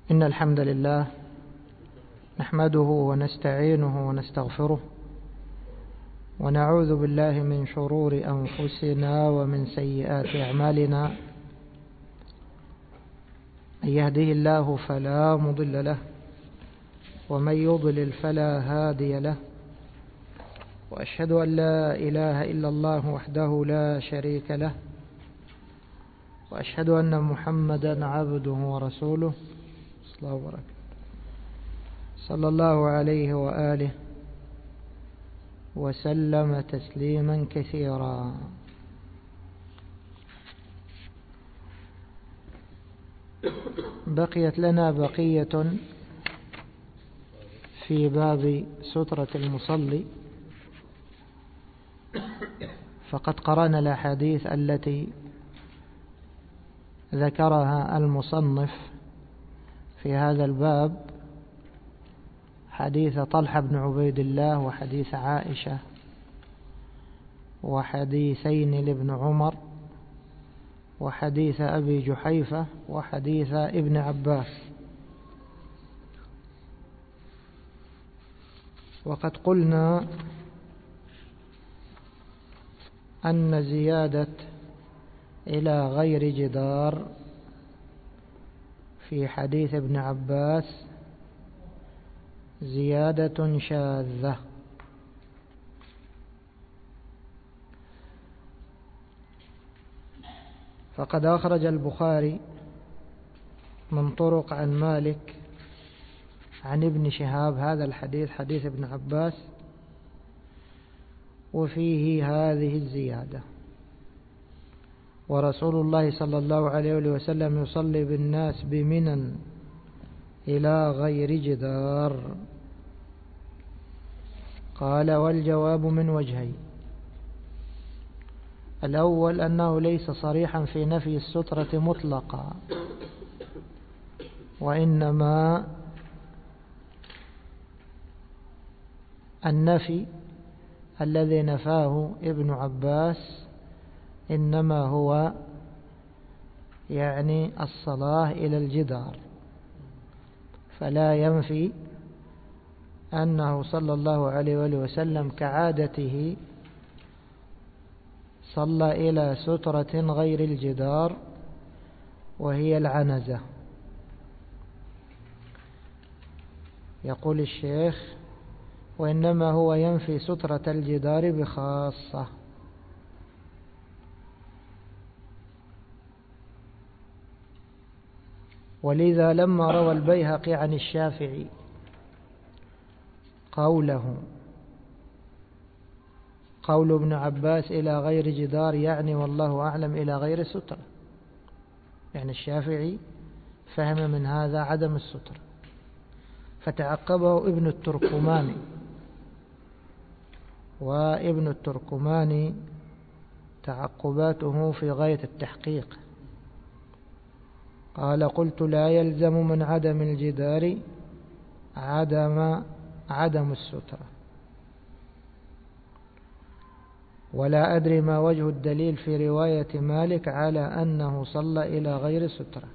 إن الحمد لله نحمده ونستعينه ونستغفره ونعوذ بالله من شرور أنفسنا ومن سيئات أعمالنا. من يهده الله فلا مضل له ومن يضلل فلا هادي له، وأشهد أن لا إله إلا الله وحده لا شريك له، وأشهد أن محمدا عبده ورسوله صلى الله عليه وآله وسلم تسليما كثيرا. بقيت لنا بقية في باب سترة المصلي، فقد قرأنا الأحاديث التي ذكرها المصنف في هذا الباب، حديث طلحة بن عبيد الله وحديث عائشة وحديثين لابن عمر وحديث أبي جحيفة وحديث ابن عباس. وقد قلنا أن زيادة إلى غير جدار في حديث ابن عباس زيادة شاذة، فقد أخرج البخاري من طرق عن مالك عن ابن شهاب هذا الحديث، حديث ابن عباس، وفيه هذه الزيادة: ورسول الله صلى الله عليه وسلم يصلي بالناس بمنى إلى غير جدار. قال: والجواب من وجهين: الأول أنه ليس صريحا في نفي السترة مطلقا، وإنما النفي الذي نفاه ابن عباس إنما هو يعني الصلاة إلى الجدار، فلا ينفي أنه صلى الله عليه وسلم كعادته صلى إلى سترة غير الجدار وهي العنزة. يقول الشيخ: وإنما هو ينفي سترة الجدار بخاصة. ولذا لما روى البيهقي عن الشافعي قول ابن عباس إلى غير جدار، يعني والله أعلم إلى غير سترة، يعني الشافعي فهم من هذا عدم السترة، فتعقبه ابن التركماني، وابن التركماني تعقباته في غاية التحقيق. قال: قلت: لا يلزم من عدم الجدار عدم السترة، ولا أدري ما وجه الدليل في رواية مالك على أنه صلى إلى غير سترة.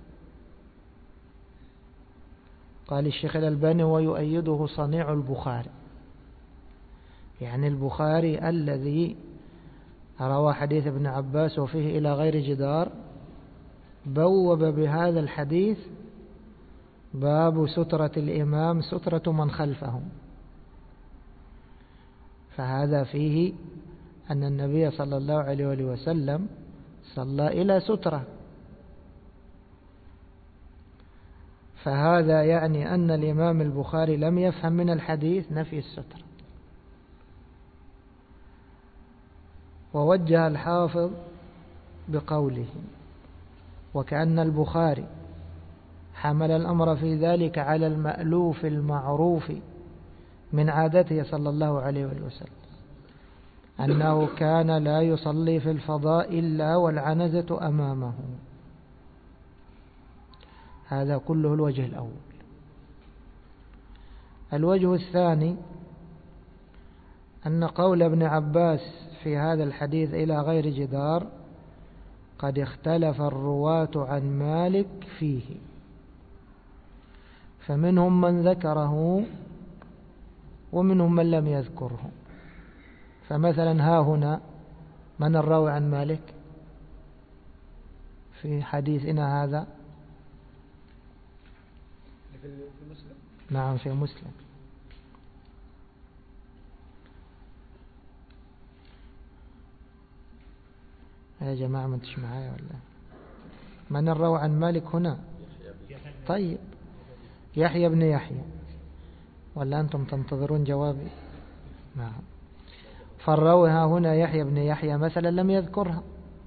قال الشيخ الألباني: ويؤيده صنيع البخاري، يعني البخاري الذي روى حديث ابن عباس وفيه إلى غير جدار بوب بهذا الحديث باب سترة الإمام سترة من خلفه، فهذا فيه أن النبي صلى الله عليه وسلم صلى إلى سترة، فهذا يعني أن الإمام البخاري لم يفهم من الحديث نفي السترة. ووجه الحافظ بقوله: وكأن البخاري حمل الأمر في ذلك على المألوف المعروف من عادته صلى الله عليه وسلم، أنه كان لا يصلي في الفضاء إلا والعنزة أمامه. هذا كله الوجه الأول. الوجه الثاني أن قول ابن عباس في هذا الحديث إلى غير جدار قد اختلف الرواة عن مالك فيه، فمنهم من ذكره ومنهم من لم يذكره. فمثلا ها هنا من الراوي عن مالك في حديثنا هذا؟ في مسلم؟ نعم في مسلم. يا جماعة ما انتش معايا ولا؟ من الراوي عن مالك هنا؟ طيب يحيى بن يحيى، ولا أنتم تنتظرون جوابي؟ نعم. فالراوي ها هنا يحيى بن يحيى مثلا لم يذكرها.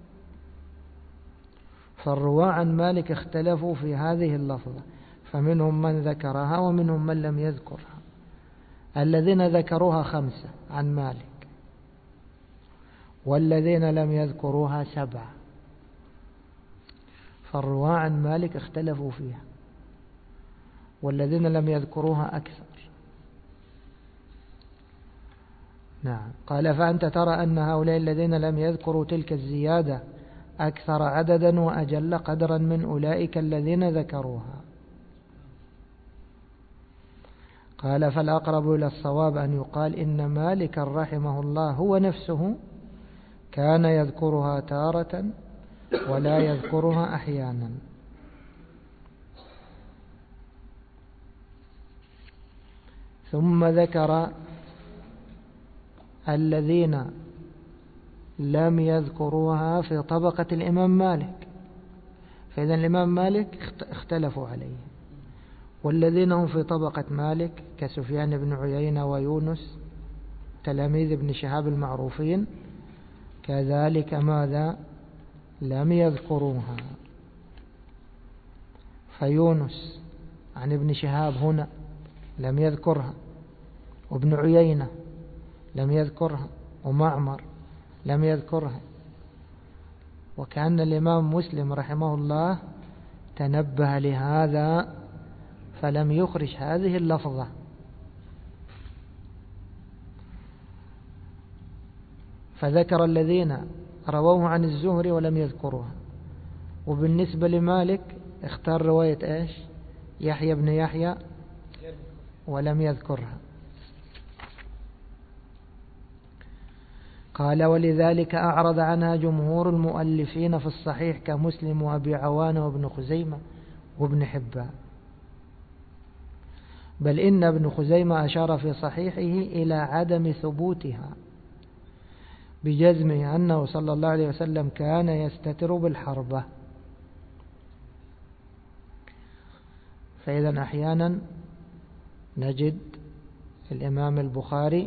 فالرواة عن مالك اختلفوا في هذه اللفظة، فمنهم من ذكرها ومنهم من لم يذكرها. الذين ذكروها 5 عن مالك، والذين لم يذكروها 7. فالرواة عن مالك اختلفوا فيها، والذين لم يذكروها أكثر. نعم. قال فأنت ترى أن هؤلاء الذين لم يذكروا تلك الزيادة أكثر عددا وأجل قدرا من أولئك الذين ذكروها. قال فالأقرب إلى الصواب أن يقال إن مالك رحمه الله هو نفسه كان يذكرها تارة ولا يذكرها أحيانا. ثم ذكر الذين لم يذكروها في طبقة الإمام مالك. فإذا الإمام مالك اختلفوا عليه، والذين هم في طبقة مالك كسفيان بن عيينة ويونس تلاميذ ابن شهاب المعروفين كذلك ماذا؟ لم يذكروها. فيونس عن ابن شهاب هنا لم يذكرها، وابن عيينة لم يذكرها، ومعمر لم يذكرها. وكأن الإمام مسلم رحمه الله تنبه لهذا فلم يخرج هذه اللفظة. فذكر الذين رووه عن الزهري ولم يذكروها. وبالنسبة لمالك اختار رواية ايش؟ يحيى بن يحيى ولم يذكرها. قال ولذلك أعرض عنها جمهور المؤلفين في الصحيح كمسلم وأبي عوانة وابن خزيمة وابن حبان. بل إن ابن خزيمة أشار في صحيحه إلى عدم ثبوتها بجزمه أنه صلى الله عليه وسلم كان يستتر بالحربة. فإذا أحيانا نجد الإمام البخاري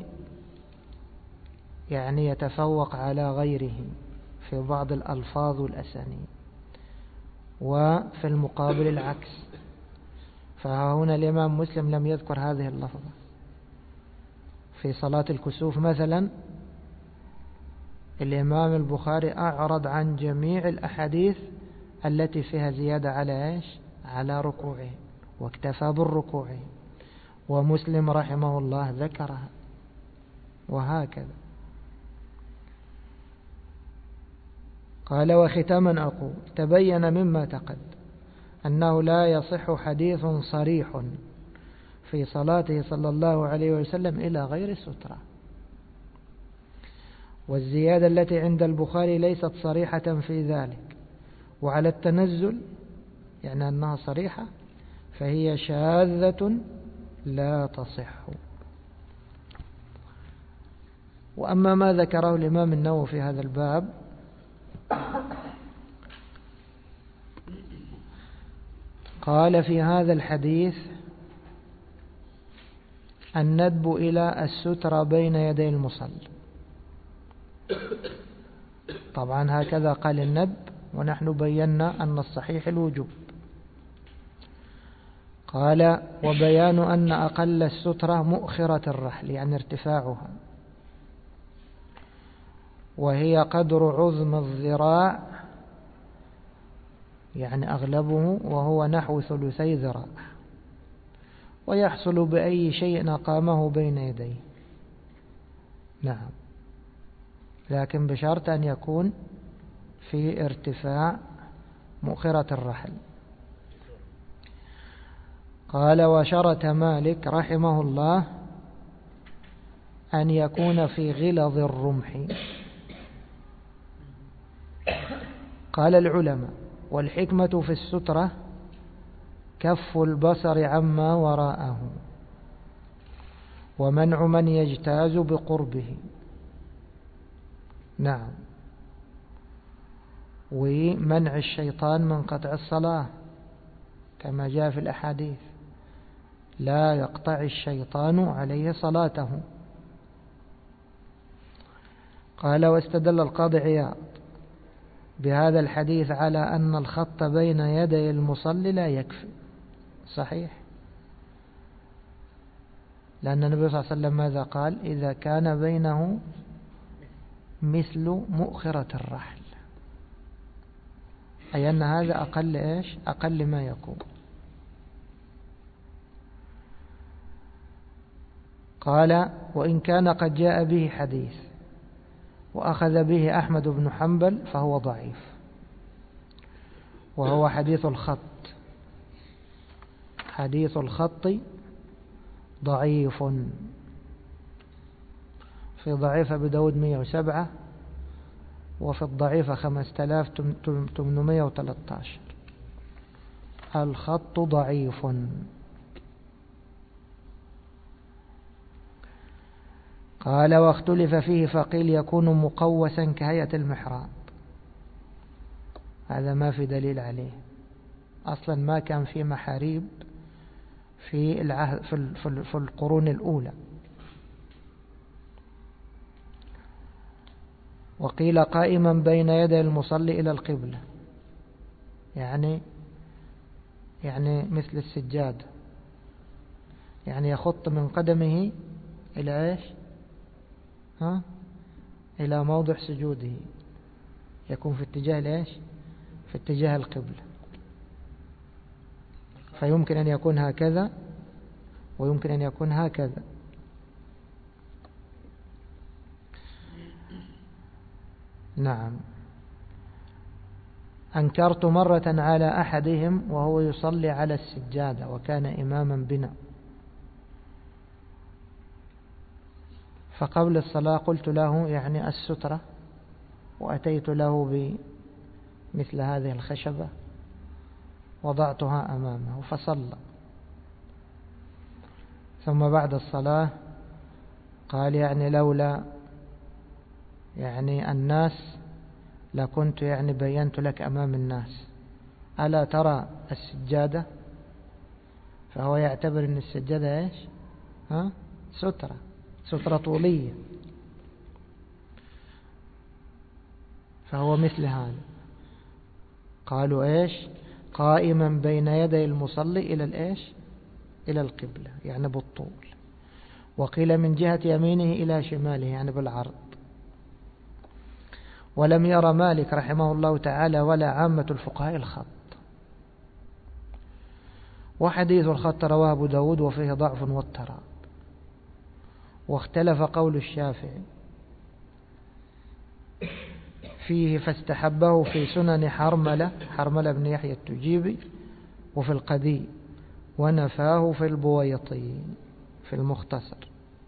يعني يتفوق على غيره في بعض الألفاظ والأسانيد، وفي المقابل العكس. فهنا الإمام مسلم لم يذكر هذه اللفظة. في صلاة الكسوف مثلا الإمام البخاري أعرض عن جميع الأحاديث التي فيها زيادة على إيش؟ على ركوعه، واكتفى بالركوع. ومسلم رحمه الله ذكرها، وهكذا. قال وختاما أقول تبين مما تقدم أنه لا يصح حديث صريح في صلاته صلى الله عليه وسلم إلى غير السترة. والزيادة التي عند البخاري ليست صريحة في ذلك، وعلى التنزل يعني أنها صريحة فهي شاذة لا تصح. وأما ما ذكره الإمام النووي في هذا الباب قال في هذا الحديث الندب إلى السترة بين يدي المصلي. طبعا هكذا قال الندب، ونحن بينا أن الصحيح الوجوب. قال وبيان أن أقل السترة مؤخرة الرحل يعني ارتفاعها، وهي قدر عظم الذراع يعني أغلبه، وهو نحو 3 ذراع، ويحصل بأي شيء أقامه بين يديه. نعم، لكن بشرط أن يكون في ارتفاع مؤخرة الرحل. قال: وشرط مالك رحمه الله أن يكون في غلظ الرمح. قال العلماء: والحكمة في السترة كف البصر عما وراءه، ومنع من يجتاز بقربه. نعم، ومنع الشيطان من قطع الصلاة كما جاء في الأحاديث: لا يقطع الشيطان عليه صلاته. قال: واستدل القاضي عياض بهذا الحديث على أن الخط بين يدي المصلي لا يكفي. صحيح، لأن النبي صلى الله عليه وسلم ماذا قال؟ إذا كان بينه مثل مؤخرة الرحل، أي أن هذا أقل إيش؟ أقل ما يكون. قال: وإن كان قد جاء به حديث وأخذ به أحمد بن حنبل فهو ضعيف، وهو حديث الخط. حديث الخط ضعيف، في ضعيف أبي داود 107، وفي الضعيف 5813. الخط ضعيف. قال: واختلف فيه فقيل يكون مقوسا كهيئة المحراب. هذا ما في دليل عليه، أصلا ما كان في محاريب في القرون الأولى. وقيل قائما بين يدي المصلي إلى القبلة، يعني مثل السجاد، يعني يخط من قدمه إلى إيش؟ إلى موضع سجوده، يكون في اتجاه ليش؟ في اتجاه القبلة. فيمكن أن يكون هكذا ويمكن أن يكون هكذا. نعم. أنكرت مرة على أحدهم وهو يصلي على السجادة وكان إماما بنا، فقبل الصلاة قلت له يعني السترة، وأتيت له بمثل هذه الخشبة وضعتها أمامه فصلى. ثم بعد الصلاة قال يعني لولا يعني الناس لكنت يعني بينت لك أمام الناس، ألا ترى السجادة؟ فهو يعتبر أن السجادة إيش؟ سترة طولية، فهو مثل هذا. قالوا إيش؟ قائما بين يدي المصلي إلى الإيش؟ إلى القبلة، يعني بالطول. وقيل من جهة يمينه إلى شماله، يعني بالعرض. ولم ير مالك رحمه الله تعالى ولا عامة الفقهاء الخط. وحديث الخط رواه أبو داود وفيه ضعف واضطراب. واختلف قول الشافعي فيه فاستحبه في سنن حرملة بن يحيى التجيبي وفي القدي، ونفاه في البويطي في المختصر.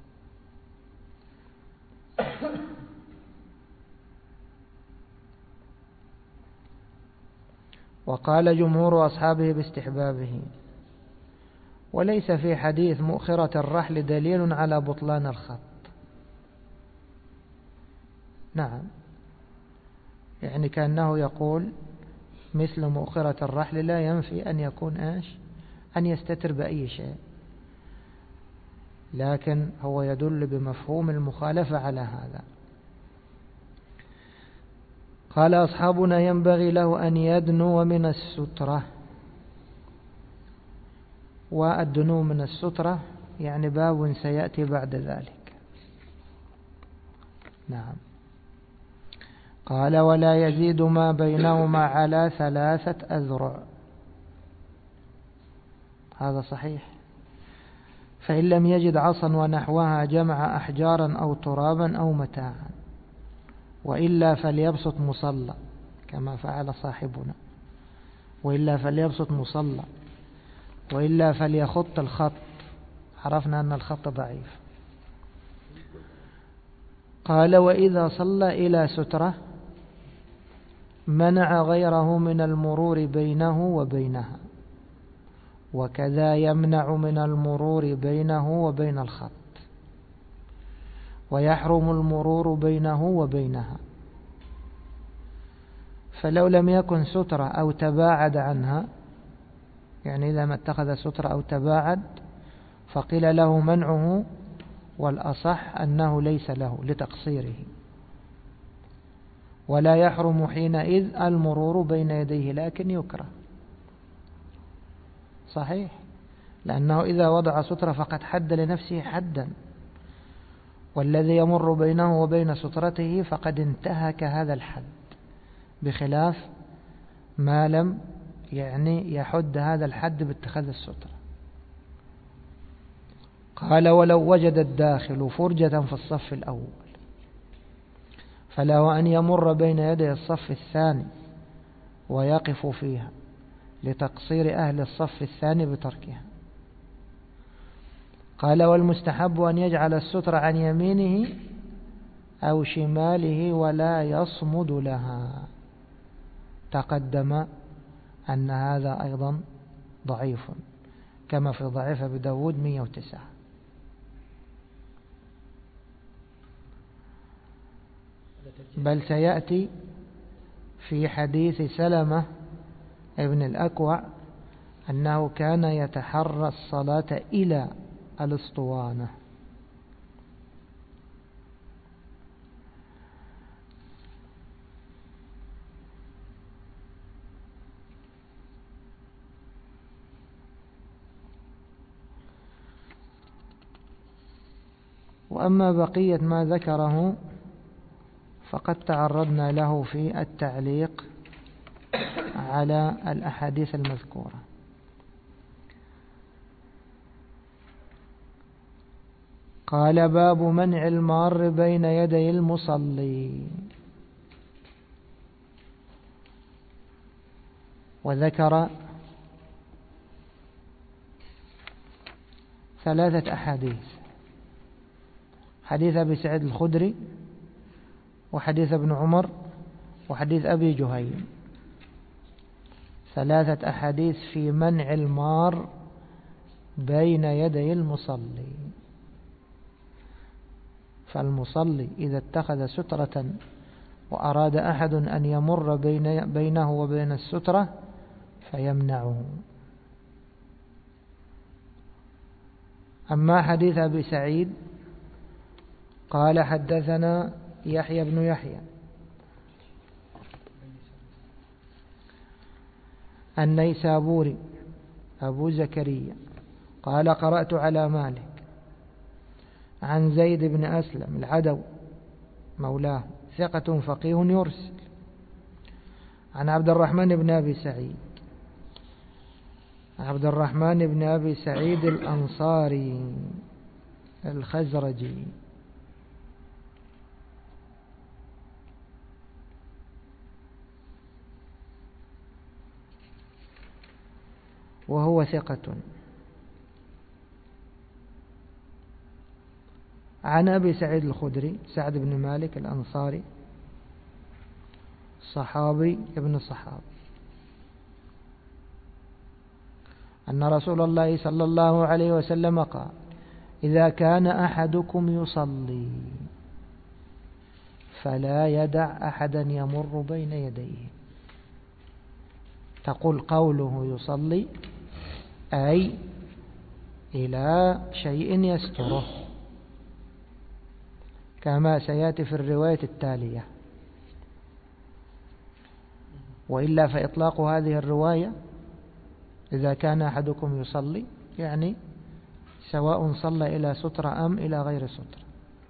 وقال جمهور أصحابه باستحبابه. وليس في حديث مؤخرة الرحل دليل على بطلان الخط. نعم، يعني كأنه يقول مثل مؤخرة الرحل لا ينفي أن يكون إيش؟ أن يستتر بأي شيء، لكن هو يدل بمفهوم المخالفة على هذا. قال أصحابنا ينبغي له أن يدنو من السترة. والدنو من السترة يعني باب سيأتي بعد ذلك. نعم. قال ولا يزيد ما بينهما على 3 أذرع. هذا صحيح. فإن لم يجد عصا ونحوها جمع أحجارا أو ترابا أو متاعا، وإلا فليبسط مصلى كما فعل صاحبنا، وإلا فليبسط مصلى وإلا فليخط الخط، عرفنا أن الخط ضعيف. قال وإذا صلى إلى سترة منع غيره من المرور بينه وبينها، وكذا يمنع من المرور بينه وبين الخط، ويحرم المرور بينه وبينها. فلو لم يكن سترة أو تباعد عنها، يعني إذا ما اتخذ سترة أو تباعد فقيل له منعه، والأصح أنه ليس له لتقصيره، ولا يحرم حينئذ المرور بين يديه، لكن يكره. صحيح، لأنه إذا وضع سترة فقد حد لنفسه حدا، والذي يمر بينه وبين سترته فقد انتهك هذا الحد، بخلاف ما لم يحد هذا الحد باتخاذ السترة. قال ولو وجد الداخل فرجة في الصف الأول فله أن يمر بين يدي الصف الثاني ويقف فيها، لتقصير أهل الصف الثاني بتركها. قال والمستحب أن يجعل الستر عن يمينه أو شماله ولا يصمد لها. تقدم أن هذا أيضا ضعيف، كما في ضعيف أبي داود 109. بل سيأتي في حديث سلمة ابن الأكوع أنه كان يتحرى الصلاة إلى الأسطوانة. وأما بقية ما ذكره فقد تعرضنا له في التعليق على الأحاديث المذكورة. قال باب منع المار بين يدي المصلي. وذكر 3 أحاديث: حديث أبي سعيد الخدري، وحديث ابن عمر، وحديث أبي جهيم. 3 أحاديث في منع المار بين يدي المصلي. فالمصلي إذا اتخذ سترة وأراد أحد أن يمر بينه وبين السترة فيمنعه. أما حديث أبي سعيد قال حدثنا يحيى بن يحيى النيسابوري أبو زكريا قال قرأت على مالك عن زيد بن أسلم العدو مولاه ثقة فقيه يرسل، عن عبد الرحمن بن أبي سعيد، عبد الرحمن بن أبي سعيد الأنصاري الخزرجي، وهو ثقة، عن أبي سعيد الخدري سعد بن مالك الأنصاري صحابي ابن صحابي، أن رسول الله صلى الله عليه وسلم قال: إذا كان أحدكم يصلي فلا يدع أحدا يمر بين يديه. تقول قوله يصلي أي إلى شيء يستره، كما سيأتي في الرواية التالية. وإلا فإطلاق هذه الرواية إذا كان أحدكم يصلي يعني سواء صلى إلى سترة أم إلى غير سترة،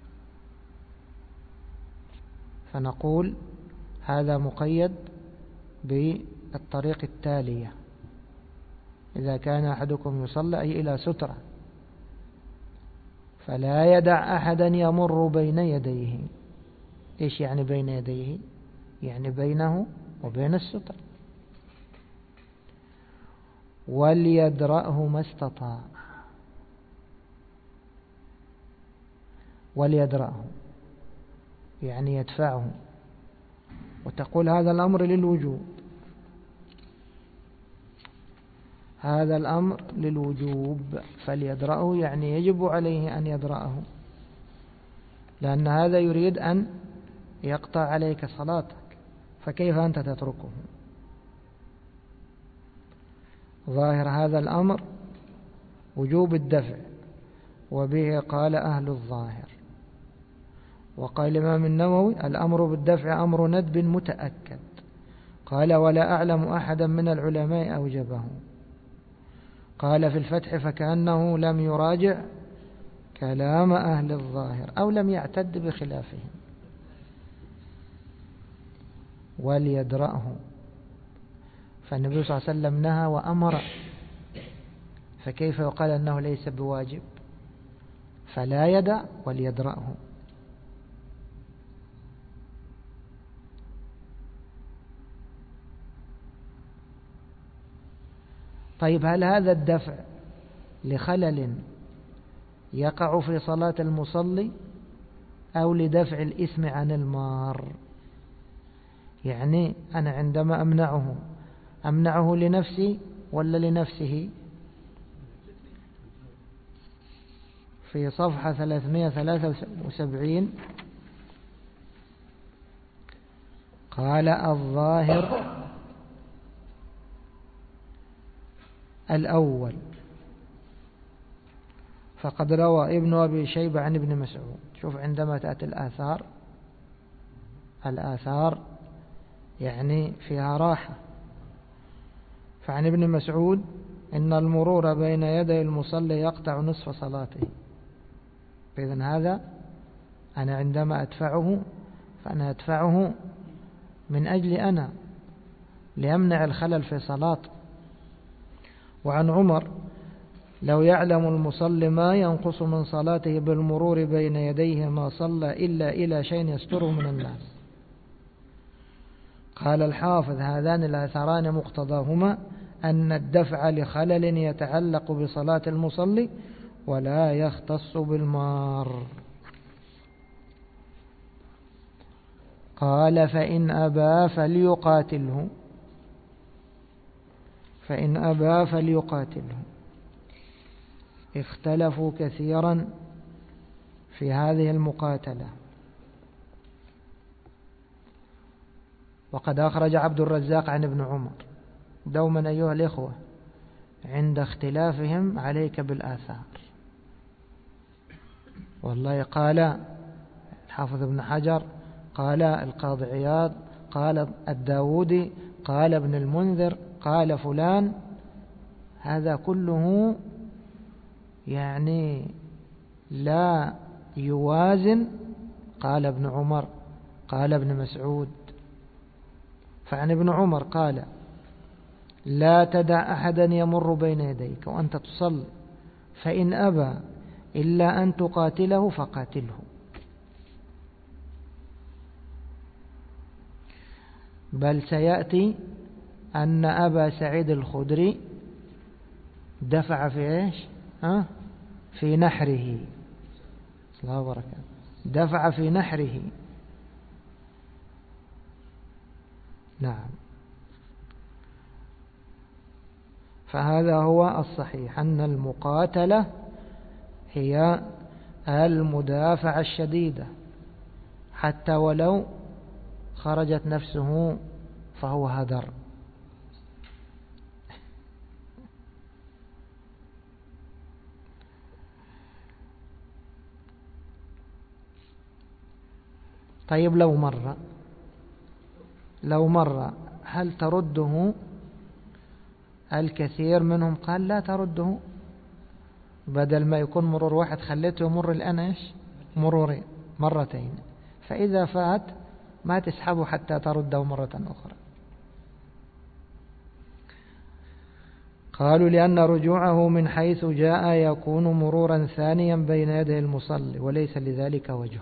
فنقول هذا مقيد بالطريق التالية: إذا كان أحدكم يصلي أي إلى سترة فلا يدع أحدا يمر بين يديه. إيش يعني بين يديه؟ يعني بينه وبين السترة. وليدرأه ما استطاع. وليدرأه يعني يدفعه، وتقول هذا الأمر للوجوب، هذا الأمر للوجوب، فليدرأه يعني يجب عليه أن يدرأه، لأن هذا يريد أن يقطع عليك صلاتك، فكيف أنت تتركه؟ ظاهر هذا الأمر وجوب الدفع، وبه قال أهل الظاهر. وقال الإمام النووي الأمر بالدفع أمر ندب متأكد، قال ولا أعلم أحدا من العلماء أوجبه. قال في الفتح فكأنه لم يراجع كلام أهل الظاهر أو لم يعتد بخلافهم. وليدرأه، فالنبي صلى الله عليه وسلم نهى وأمر، فكيف يقال أنه ليس بواجب؟ فلا يدع وليدرأه. طيب هل هذا الدفع لخلل يقع في صلاة المصلي أو لدفع الإثم عن المار؟ يعني أنا عندما أمنعه لنفسي ولا لنفسه؟ في صفحة 373 قال الظاهر الأول، فقد روى ابن أبي شيبة عن ابن مسعود. شوف عندما تأتي الآثار يعني فيها راحة. فعن ابن مسعود إن المرور بين يدي المصلي يقطع نصف صلاته. فإذن هذا أنا عندما أدفعه فأنا أدفعه من أجل أنا ليمنع الخلل في صلاته. وعن عمر لو يعلم المصلي ما ينقص من صلاته بالمرور بين يديه ما صلى إلا إلى شيء يستره من الناس. قال الحافظ هذان الآثاران مقتضاهما أن الدفع لخلل يتعلق بصلاة المصلي ولا يختص بالمار. قال فإن أبى فليقاتله، فإن أبى فليقاتله. اختلفوا كثيرا في هذه المقاتلة، وقد أخرج عبد الرزاق عن ابن عمر. دوما أيها الإخوة عند اختلافهم عليك بالآثار. والله قال الحافظ ابن حجر، قال القاضي عياض، قال الداودي، قال ابن المنذر، قال فلان، هذا كله يعني لا يوازن قال ابن عمر، قال ابن مسعود. فعن ابن عمر قال لا تدع أحدا يمر بين يديك وأنت تصلي، فإن أبى إلا أن تقاتله فقاتله. بل سيأتي أن أبا سعيد الخدري دفع في إيش؟ في نحره. الله وبركاته. دفع في نحره. نعم. فهذا هو الصحيح، أن المقاتلة هي المدافعة الشديدة، حتى ولو خرجت نفسه فهو هدر. طيب لو مر هل ترده؟ الكثير منهم قال لا ترده، بدل ما يكون مرور واحد خليته يمر الآن إيش؟ مرورين، مرتين، فإذا فات ما تسحبه حتى ترده مرة أخرى. قالوا لأن رجوعه من حيث جاء يكون مرورا ثانيا بين يدي المصلي وليس لذلك وجه.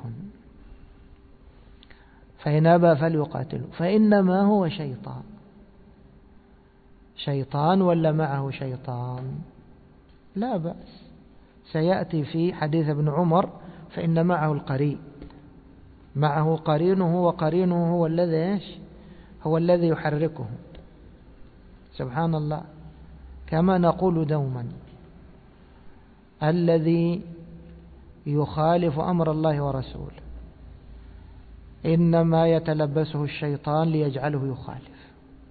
فإن أبى فليقاتله فإنما هو شيطان. شيطان ولا معه شيطان؟ لا بأس، سيأتي في حديث ابن عمر فإن معه القرين، معه قرينه، وقرينه هو الذي هو الذي يحركه. سبحان الله. كما نقول دوما الذي يخالف أمر الله ورسوله إنما يتلبسه الشيطان ليجعله يخالف.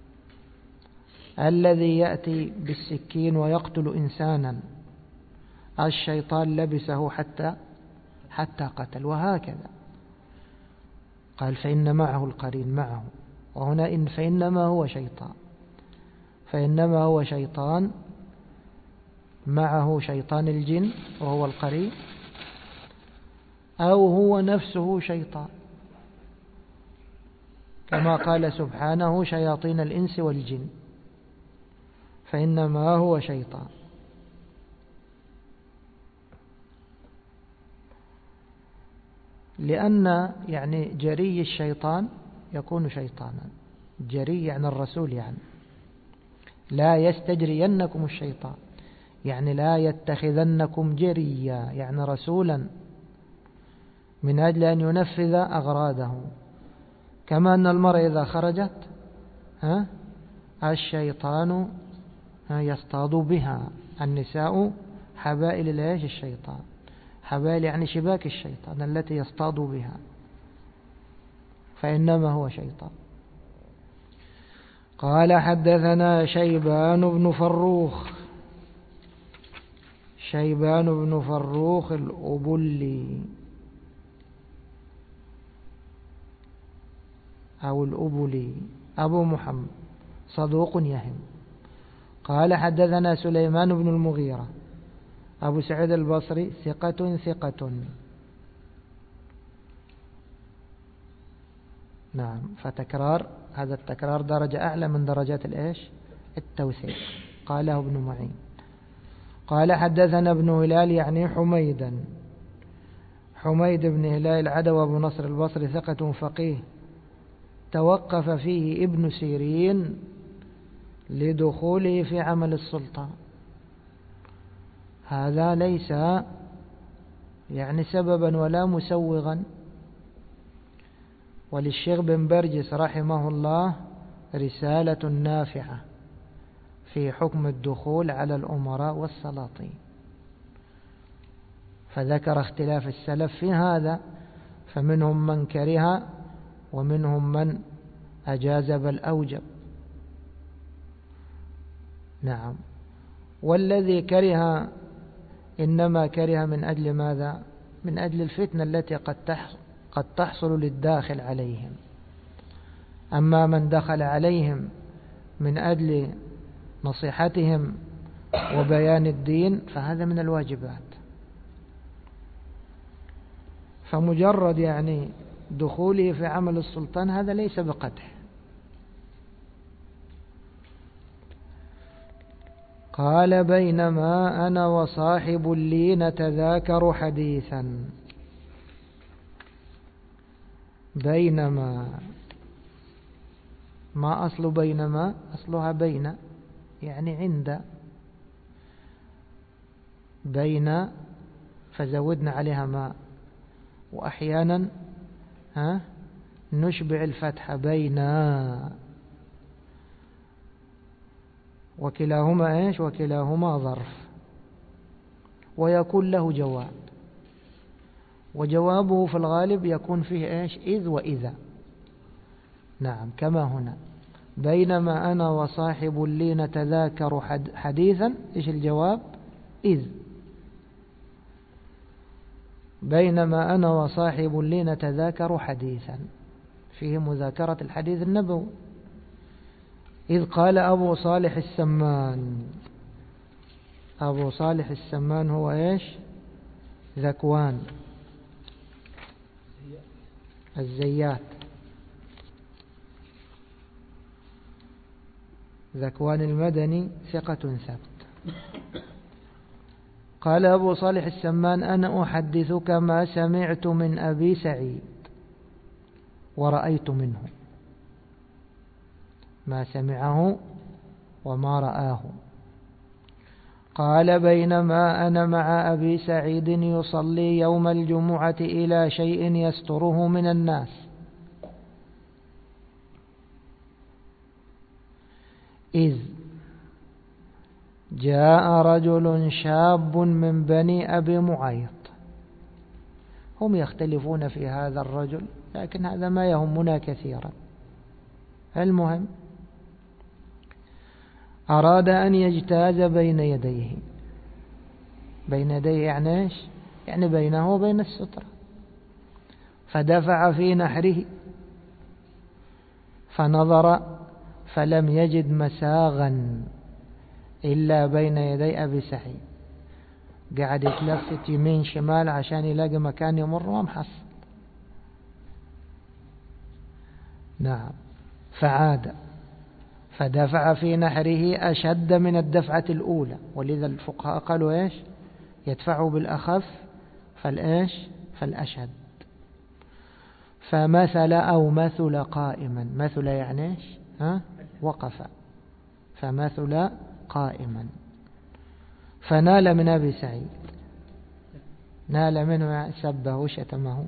الذي يأتي بالسكين ويقتل إنسانا الشيطان لبسه حتى قتل، وهكذا. قال فإن معه القرين، معه، وهنا فإنما هو شيطان، فإنما هو شيطان معه شيطان الجن وهو القرين، أو هو نفسه شيطان كما قال سبحانه شياطين الإنس والجن، فإنما هو شيطان. لأن يعني جري الشيطان يكون شيطانا، جري يعني الرسول، يعني لا يستجرينكم الشيطان، يعني لا يتخذنكم جريا، يعني رسولا من أجل أن ينفذ أغراضه. كما أن المرأة إذا خرجت الشيطان يصطاد بها، النساء حبائل الشيطان، حبائل يعني شباك الشيطان التي يصطاد بها، فإنما هو شيطان. قال حدثنا شيبان بن فروخ، شيبان بن فروخ الأبلي أو الأبلي أبو محمد صدوق يهم. قال حدثنا سليمان بن المغيرة أبو سعيد البصري ثقة. نعم، فتكرار، هذا التكرار درجة أعلى من درجات التوثيق. قاله ابن معين. قال حدثنا ابن هلال يعني حميدا، حميد بن هلال العدوي أبو نصر البصري ثقة فقيه، توقف فيه ابن سيرين لدخوله في عمل السلطان. هذا ليس يعني سببا ولا مسوغا. وللشيخ بن برجس رحمه الله رسالة نافعة في حكم الدخول على الأمراء والسلاطين، فذكر اختلاف السلف في هذا، فمنهم من كره ومنهم من أجاز بل أوجب. نعم، والذي كره إنما كره من أجل ماذا؟ من أجل الفتنة التي قد تحصل للداخل عليهم. أما من دخل عليهم من أجل نصيحتهم وبيان الدين فهذا من الواجبات. فمجرد يعني دخوله في عمل السلطان هذا ليس بقدح. قال بينما أنا وصاحب لي نتذاكر حديثا. بينما، ما أصل بينما؟ أصلها بين، يعني عند، بين فزودنا عليها ما، وأحيانا نشبع الفتح بين، وكلاهما وكلاهما ظرف، ويكون له جواب، وجوابه في الغالب يكون فيه إذ وإذا. نعم، كما هنا بينما أنا وصاحب لي نتذاكر حديثا، إيش الجواب؟ إذ. بينما أنا وصاحب لي نتذاكر حديثا، فيه مذاكرة الحديث النبوي. إذ قال أبو صالح السمان، أبو صالح السمان هو ذكوان الزيات، ذكوان المدني ثقة ثبت. قال أبو صالح السمان أنا أحدثك ما سمعت من أبي سعيد ورأيت منه، ما سمعه وما رآه. قال بينما أنا مع أبي سعيد يصلي يوم الجمعة إلى شيء يستره من الناس، إذ جاء رجل شاب من بني أبي معيط. هم يختلفون في هذا الرجل، لكن هذا ما يهمنا كثيرا. المهم أراد أن يجتاز بين يديه. بين يديه يعني إيش؟ يعني بينه وبين السترة. فدفع في نحره فنظر فلم يجد مساغا إلا بين يدي أبي سعيد. قاعد يتلفت يمين شمال عشان يلاقي مكان يمر ومحصل. نعم. فعاد فدفع في نحره أشد من الدفعة الأولى، ولذا الفقهاء قالوا إيش؟ يدفعوا بالأخف فالأشد. فمثل أو مثل قائما. مثل يعني إيش؟ وقف. فمثل قائما. فنال من أبي سعيد، نال منه سبه شتمه.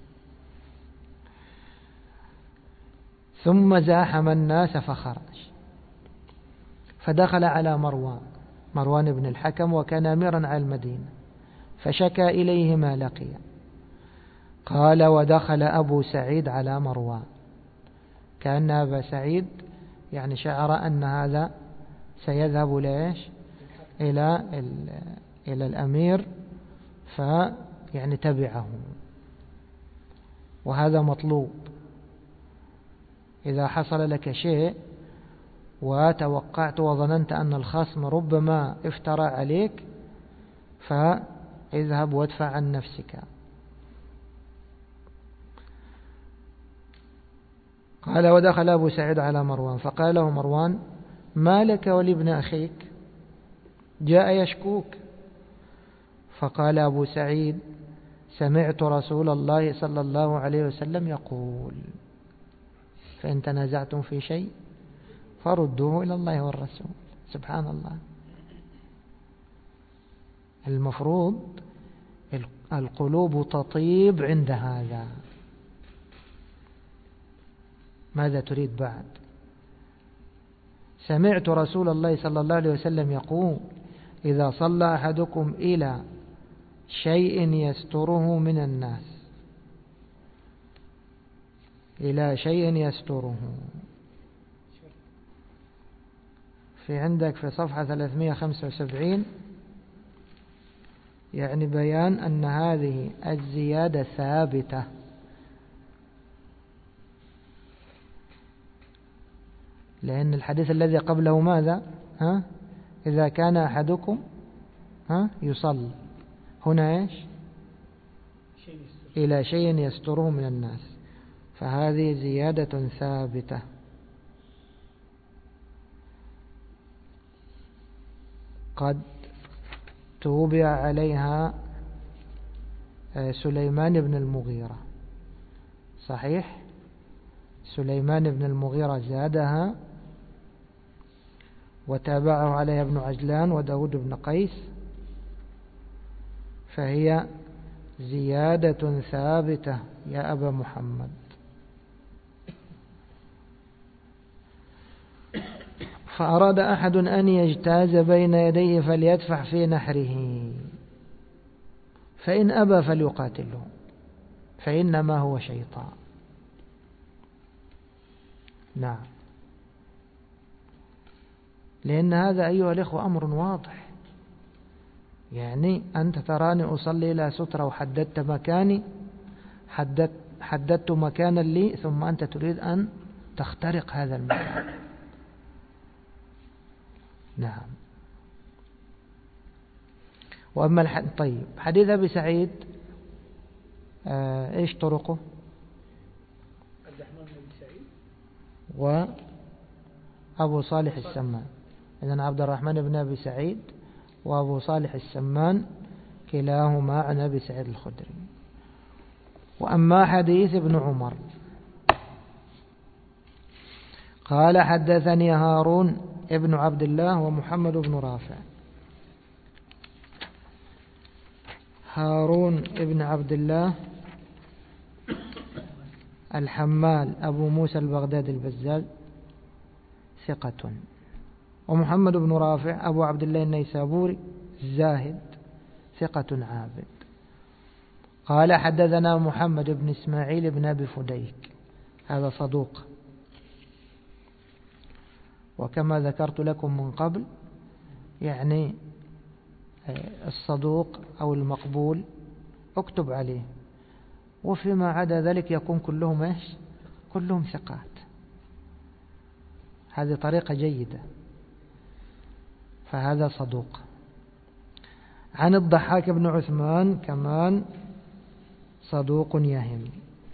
ثم زاحم الناس فخرج، فدخل على مروان بن الحكم، وكان أميرا على المدينة، فشكى إليه ما لقي. قال ودخل أبو سعيد على مروان، كأن أبا سعيد يعني شعر أن هذا سيذهب لإيش؟ إلى الأمير، فيعني تبعه، وهذا مطلوب. إذا حصل لك شيء وتوقعت وظننت أن الخصم ربما افترى عليك، فاذهب وادفع عن نفسك. قال ودخل أبو سعيد على مروان فقال له مروان ما لك ولابن أخيك؟ جاء يشكوك. فقال أبو سعيد سمعت رسول الله صلى الله عليه وسلم يقول فإن تنازعتم في شيء فردوه إلى الله والرسول. سبحان الله. المفروض القلوب تطيب عند هذا. ماذا تريد بعد؟ سمعت رسول الله صلى الله عليه وسلم يقول إذا صلى أحدكم إلى شيء يستره من الناس، إلى شيء يستره. في عندك في صفحة 375 يعني بيان أن هذه الزيادة ثابتة. لأن الحديث الذي قبله ماذا؟ إذا كان أحدكم يصلي، هنا إيش؟ إلى شيء يستره من الناس، فهذه زيادة ثابتة. قد توبع عليها سليمان بن المغيرة، صحيح؟ سليمان بن المغيرة زادها، وتابعه عليها ابن عجلان وداود بن قيس، فهي زيادة ثابتة يا أبا محمد. فأراد أحد أن يجتاز بين يديه فليدفع في نحره، فإن أبى فليقاتله فإنما هو شيطان. نعم. لأن هذا أيها الإخوة أمر واضح. يعني أنت تراني أصلي إلى سترة وحددت مكاني، حددت مكانا لي، ثم أنت تريد أن تخترق هذا المكان. نعم. وأما طيب حديث أبي سعيد إيش طرقه؟ عبد الرحمن بن أبي سعيد وأبو صالح السمان. إذن عبد الرحمن بن أبي سعيد وأبو صالح السمان كلاهما عن أبي سعيد الخدري. وأما حديث ابن عمر قال حدثني هارون ابن عبد الله ومحمد بن رافع. هارون ابن عبد الله الحمال أبو موسى البغدادي البزاز ثقة. ومحمد بن رافع أبو عبد الله النيسابوري الزاهد ثقة عابد. قال حدثنا محمد بن إسماعيل بن أبي فديك، هذا صدوق، وكما ذكرت لكم من قبل يعني الصدوق أو المقبول اكتب عليه، وفيما عدا ذلك يكون كلهم ايش؟ كلهم ثقات. هذه طريقة جيدة. فهذا صدوق. عن الضحاك بن عثمان كمان صدوق يهم.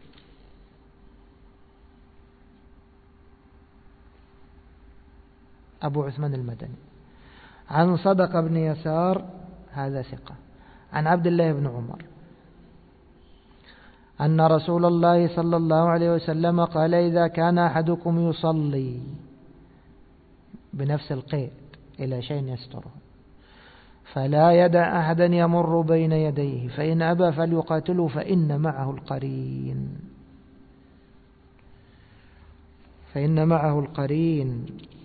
أبو عثمان المدني. عن صدق بن يسار هذا ثقة. عن عبد الله بن عمر أن رسول الله صلى الله عليه وسلم قال: إذا كان أحدكم يصلي بنفس القيد إلى شيء يستره فلا يدع أحدا يمر بين يديه، فإن أبى فليقاتله فإن معه القرين. فإن معه القرين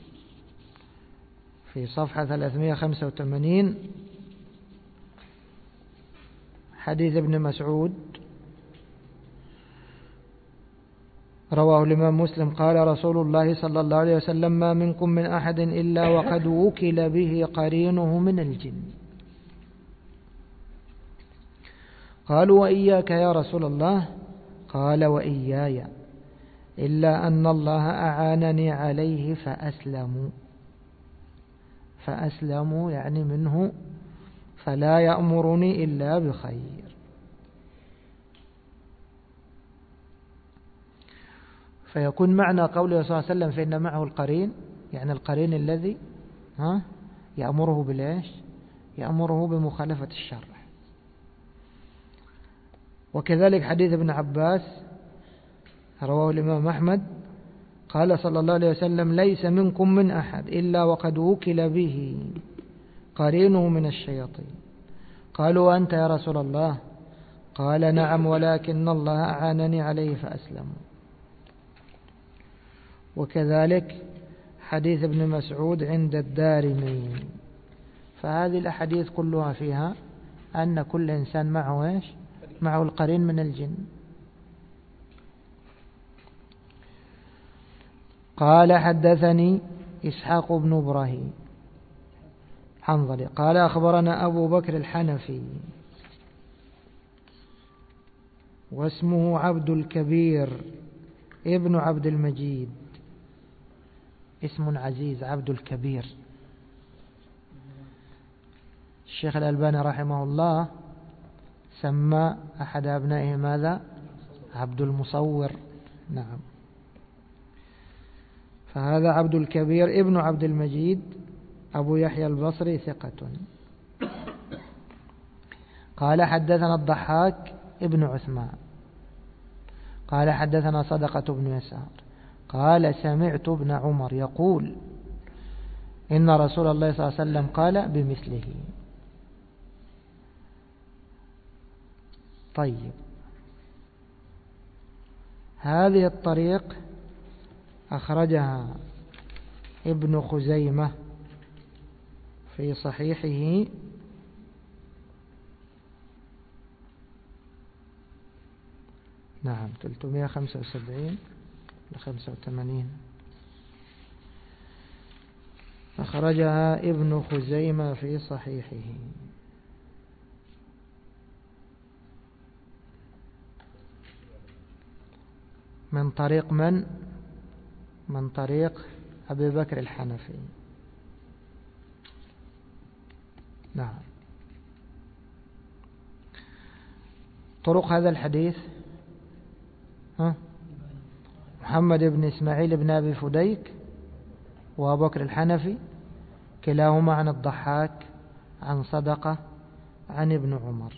في صفحة 385 حديث ابن مسعود رواه الإمام مسلم قال رسول الله صلى الله عليه وسلم: ما منكم من أحد إلا وقد وكل به قرينه من الجن. قالوا: وإياك يا رسول الله؟ قال: وإياي، إلا أن الله أعانني عليه فأسلموا يعني منه، فلا يأمرني إلا بخير. فيكون معنى قوله صلى الله عليه وسلم فإن معه القرين، يعني القرين الذي يأمره بالإيش؟ يأمره بمخالفة الشرع. وكذلك حديث ابن عباس رواه الإمام أحمد قال صلى الله عليه وسلم: ليس منكم من أحد إلا وقد وكل به قرينه من الشياطين. قالوا: أنت يا رسول الله؟ قال: نعم، ولكن الله أعانني عليه فأسلم. وكذلك حديث ابن مسعود عند الدارمي. فهذه الأحاديث كلها فيها أن كل إنسان معه إيش؟ معه القرين من الجن. قال حدثني إسحاق بن إبراهيم حنظلي قال أخبرنا أبو بكر الحنفي واسمه عبد الكبير ابن عبد المجيد، اسم عزيز عبد الكبير. الشيخ الألباني رحمه الله سمى أحد أبنائه ماذا؟ عبد المصور. نعم. فهذا عبد الكبير ابن عبد المجيد أبو يحيى البصري ثقة. قال حدثنا الضحاك ابن عثمان قال حدثنا صدقة بن يسار قال سمعت ابن عمر يقول إن رسول الله صلى الله عليه وسلم قال بمثله. طيب، هذه الطريق أخرجها ابن خزيمة في صحيحه نعم 375 ل 85. أخرجها ابن خزيمة في صحيحه. من طريق من؟ من طريق أبي بكر الحنفي. نعم. طرق هذا الحديث محمد بن إسماعيل بن أبي فديك وأبو بكر الحنفي كلاهما عن الضحاك عن صدقة عن ابن عمر.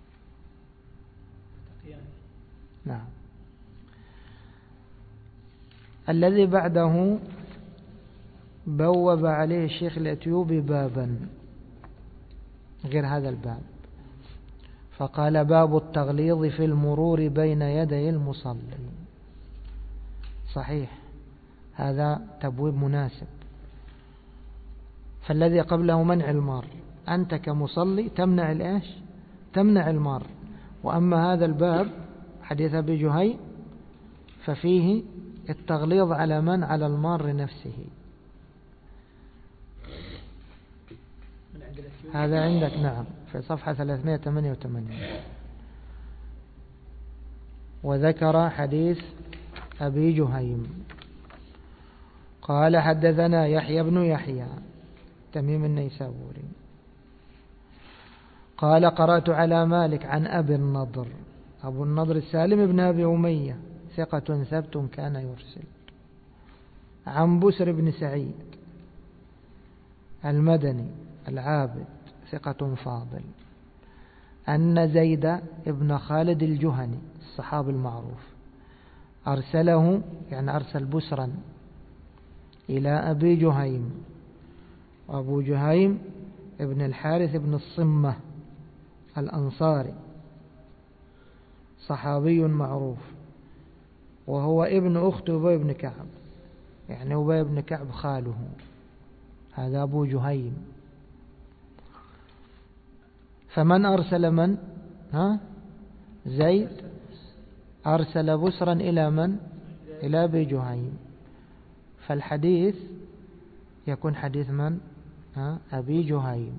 نعم. الذي بعده بوب عليه الشيخ الأتيوبي بابا غير هذا الباب، فقال باب التغليظ في المرور بين يدي المصلي. صحيح، هذا تبويب مناسب. فالذي قبله منع المار، أنت كمصلي تمنع الإيش؟ تمنع المار. وأما هذا الباب حديث أبي جهيم ففيه التغليظ على من؟ على المار نفسه. هذا عندك نعم في صفحة 388. وذكر حديث أبي جهيم قال حدثنا يحيى بن يحيى تميم النيسابوري قال قرأت على مالك عن أبي النضر. أبو النضر السالم بن أبي أمية ثقة ثبت كان يرسل. عن بسر بن سعيد المدني العابد ثقة فاضل أن زيد بن خالد الجهني الصحابي المعروف أرسله، يعني أرسل بسرا إلى أبي جهيم. وأبو جهيم ابن الحارث بن الصمة الأنصاري صحابي معروف، وهو ابن أخت أبي بن كعب، يعني أبي بن كعب خاله. هذا أبو جهيم. فمن أرسل من؟ زيد أرسل بسرا إلى من؟ إلى أبي جهيم. فالحديث يكون حديث من؟ أبي جهيم.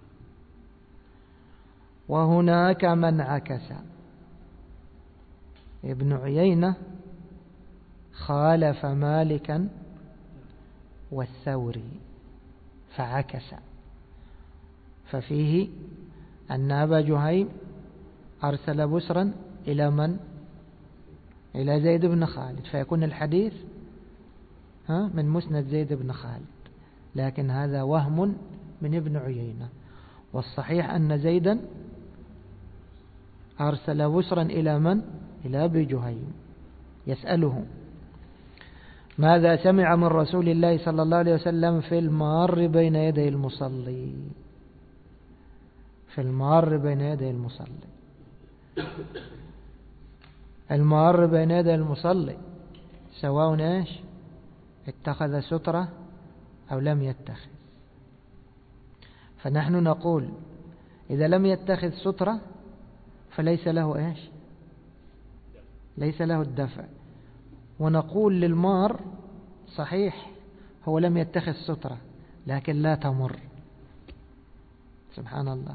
وهناك من عكس. ابن عيينة خالف مالكا والثوري فعكس، ففيه أن أبا جهيم أرسل بسرا إلى من؟ إلى زيد بن خالد، فيكون الحديث من مسند زيد بن خالد، لكن هذا وهم من ابن عيينة. والصحيح أن زيدا أرسل بسرا إلى من؟ إلى أبي جهيم يسأله ماذا سمع من رسول الله صلى الله عليه وسلم في المار بين يدي المصلي. في المار بين يدي المصلي. المار بين يدي المصلي سواء ايش؟ اتخذ سترة أو لم يتخذ. فنحن نقول إذا لم يتخذ سترة فليس له ايش؟ ليس له الدفع. ونقول للمار صحيح هو لم يتخذ سترة لكن لا تمر. سبحان الله.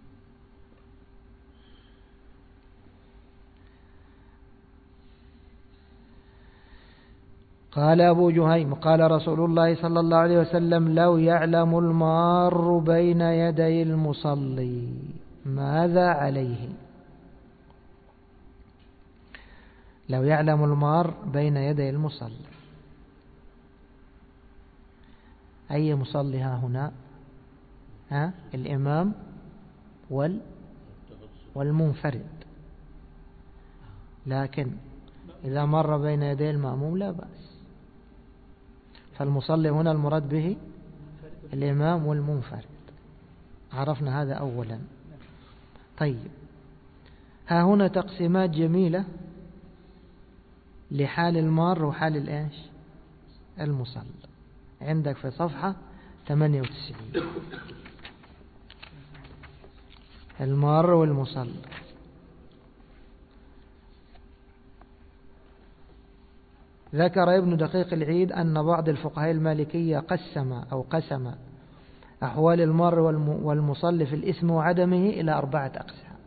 قال أبو جهيم قال رسول الله صلى الله عليه وسلم لو يعلم المار بين يدي المصلي ماذا عليه. لو يعلم المار بين يدي المصلي، أي مصلي هنا؟ الإمام والمنفرد. لكن إذا مر بين يدي المأموم لا بأس. فالمصلي هنا المراد به الإمام والمنفرد. عرفنا هذا أولا. طيب، ها هنا تقسيمات جميلة لحال المار وحال الإيش؟ المصلي. عندك في صفحة 98 المار والمصلي. ذكر ابن دقيق العيد أن بعض الفقهاء المالكية قسم أحوال المار والمصلي في الإثم وعدمه إلى 4 أقسام.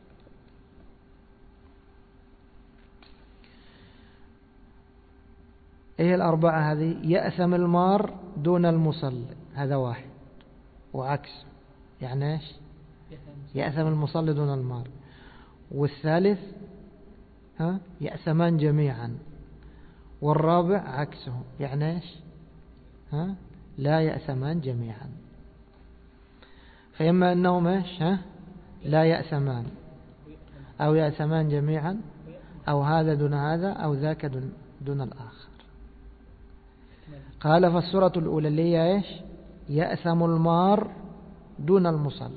إيه الأربعة هذه؟ يأثم المار دون المصلي، هذا واحد، وعكس يعني إيش؟ يأثم المصلي دون المار. والثالث يأثمان جميعا. والرابع عكسه، يعني إيش؟ لا يأثمان جميعا. فإما أنهم إيش؟ لا يأثمان، أو يأثمان جميعا، أو هذا دون هذا، أو ذاك دون الآخر. قال فالصورة الأولى اللي هي إيش؟ يأثم المار دون المصلي.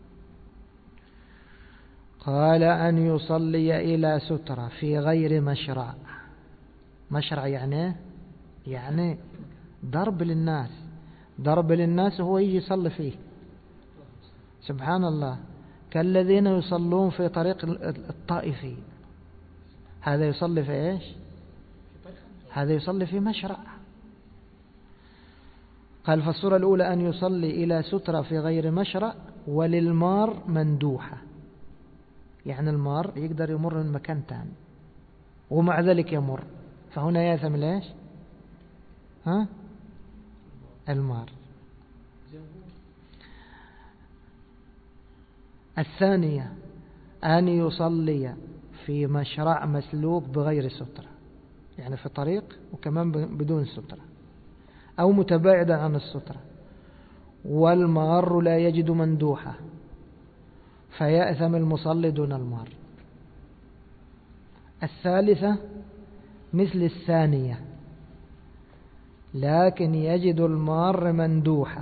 قال أن يصلي إلى سترة في غير مشرع. مشرع يعني ضرب للناس. ضرب للناس هو يجي يصلي فيه. سبحان الله، كالذين يصلون في طريق الطائفي، هذا يصلي في إيش؟ هذا يصلي في مشرع. قال فالصورة الأولى أن يصلي إلى سترة في غير مشرع وللمار مندوحة، يعني المار يقدر يمر من مكان تاني ومع ذلك يمر، فهنا يأثم ليش؟ المار. الثانية أن يصلي في مشرع مسلوك بغير سترة، يعني في طريق وكمان بدون سترة أو متباعدا عن السترة، والمار لا يجد مندوحة فيأثم المصلي دون المار. الثالثة مثل الثانية لكن يجد المار مندوحة،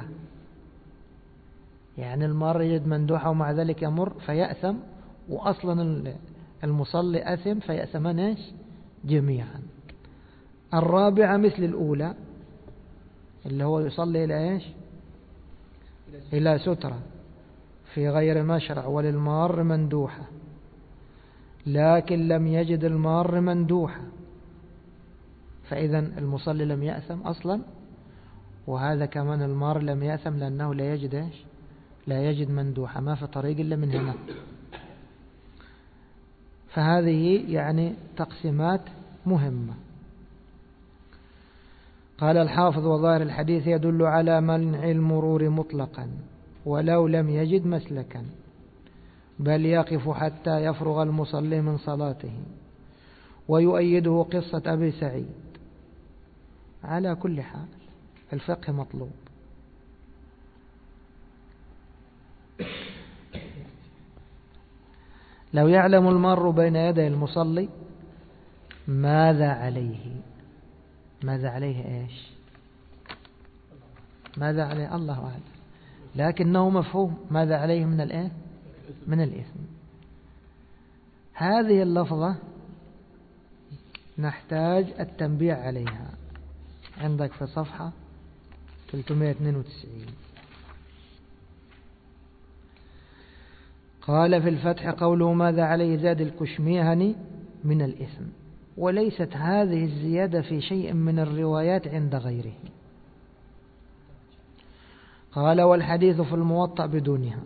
يعني المار يجد مندوحة ومع ذلك يمر فيأثم، وأصلا المصلي أثم فيأثمان إيش؟ جميعا. الرابعة مثل الأولى اللي هو يصلي إلى إيش؟ إلى سترة في غير مشرع وللمار مندوحة، لكن لم يجد المار مندوحة، فإذا المصلي لم يأثم أصلا، وهذا كمان المار لم يأثم لأنه لا يجد إيش؟ لا يجد مندوحة، ما في طريق إلا من هنا. فهذه يعني تقسيمات مهمة. قال الحافظ وظاهر الحديث يدل على منع المرور مطلقا ولو لم يجد مسلكا، بل يقف حتى يفرغ المصلي من صلاته، ويؤيده قصة أبي سعيد. على كل حال الفقه مطلوب. لو يعلم المار بين يدي المصلي ماذا عليه؟ ماذا عليه إيش؟ ماذا عليه؟ الله أعلم، لكنه مفهوم ماذا عليه من الإيه؟ من الإثم. هذه اللفظة نحتاج التنبيه عليها. عندك في صفحة 392 قال في الفتح قوله ماذا عليه زاد الكشميهني من الإثم، وليست هذه الزيادة في شيء من الروايات عند غيره. قال والحديث في الموطأ بدونها.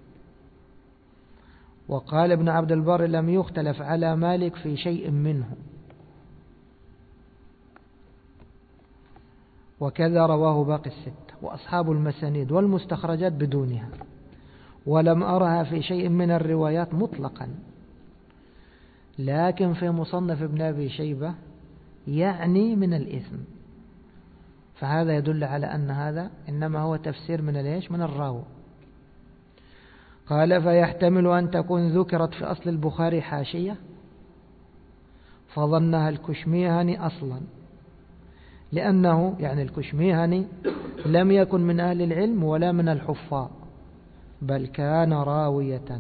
وقال ابن عبد البر لم يختلف على مالك في شيء منه، وكذا رواه باقي الستة وأصحاب المسانيد والمستخرجات بدونها، ولم أرها في شيء من الروايات مطلقا، لكن في مصنف ابن أبي شيبة يعني من الإثم، فهذا يدل على أن هذا إنما هو تفسير من الإيش؟ من الراوي. قال فيحتمل أن تكون ذكرت في أصل البخاري حاشية فظنها الكشميهني أصلا، لأنه يعني الكشميهني لم يكن من أهل العلم ولا من الحفاظ، بل كان راوية.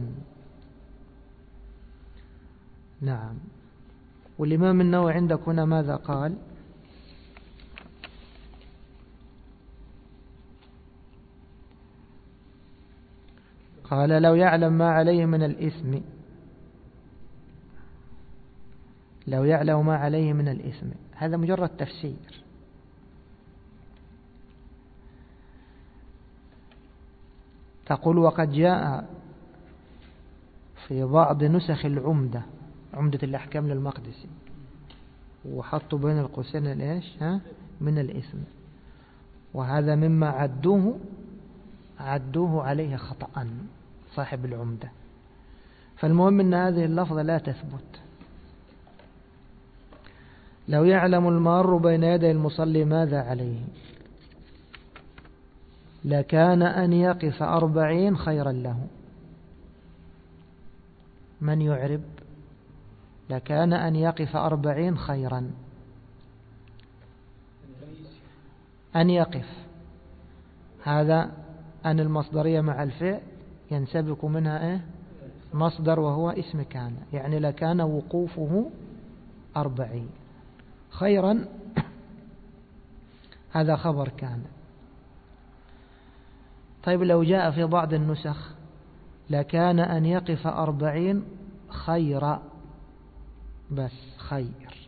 نعم. والإمام النووي عندك هنا ماذا قال؟ قال لو يعلم ما عليه من الإثم، لو يعلم ما عليه من الإثم، هذا مجرد تفسير. تقول وقد جاء في بعض نسخ العمدة، عمدة الأحكام للمقدسي، وحطوا بين القوسين الإيش؟ من الإثم، وهذا مما عدوه عليه خطأ صاحب العمدة. فالمهم أن هذه اللفظة لا تثبت. لو يعلم المار بين يدي المصلي ماذا عليه لكان أن يقف 40 خيرا له. من يعرب؟ لكان أن يقف 40 خيرا. أن يقف، هذا أن المصدرية مع الفعل ينسبك منها مصدر وهو اسم كان، يعني لكان وقوفه 40. خيرا هذا خبر كان. طيب لو جاء في بعض النسخ لكان أن يقف 40 خير، بس خير.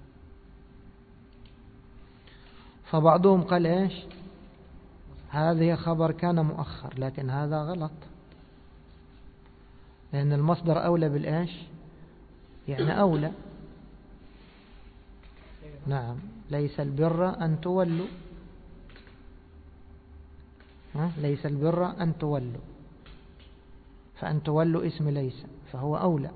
فبعضهم قال إيش؟ هذه خبر كان مؤخر، لكن هذا غلط، لأن المصدر أولى بالإيش؟ يعني أولى. نعم، ليس البر أن تولوا، ليس البر أن تولوا، فأن تولوا اسم ليس، فهو أولى.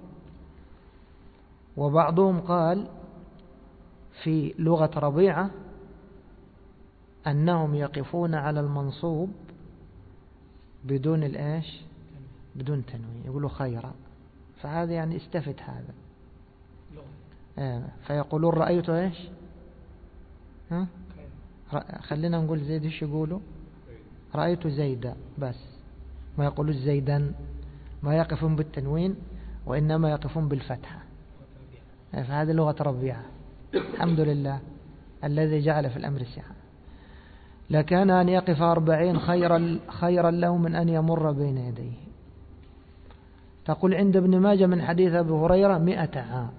وبعضهم قال في لغة ربيعة أنهم يقفون على المنصوب بدون الإيش؟ بدون تنوين، يقولوا خيرا، فهذا يعني استفد هذا. فيقولون رأيت إيش؟ خلينا نقول زيد، إيش يقولوا؟ رأيت زيدا، بس ما يقولوا زيدا، ما يقفون بالتنوين وإنما يقفون بالفتحة. فهذه لغة ربيعة، الحمد لله الذي جعل في الأمر سعة. لكان أن يقف 40 خيرا له من أن يمر بين يديه. تقول عند ابن ماجه من حديث أبي هريرة 100 عام.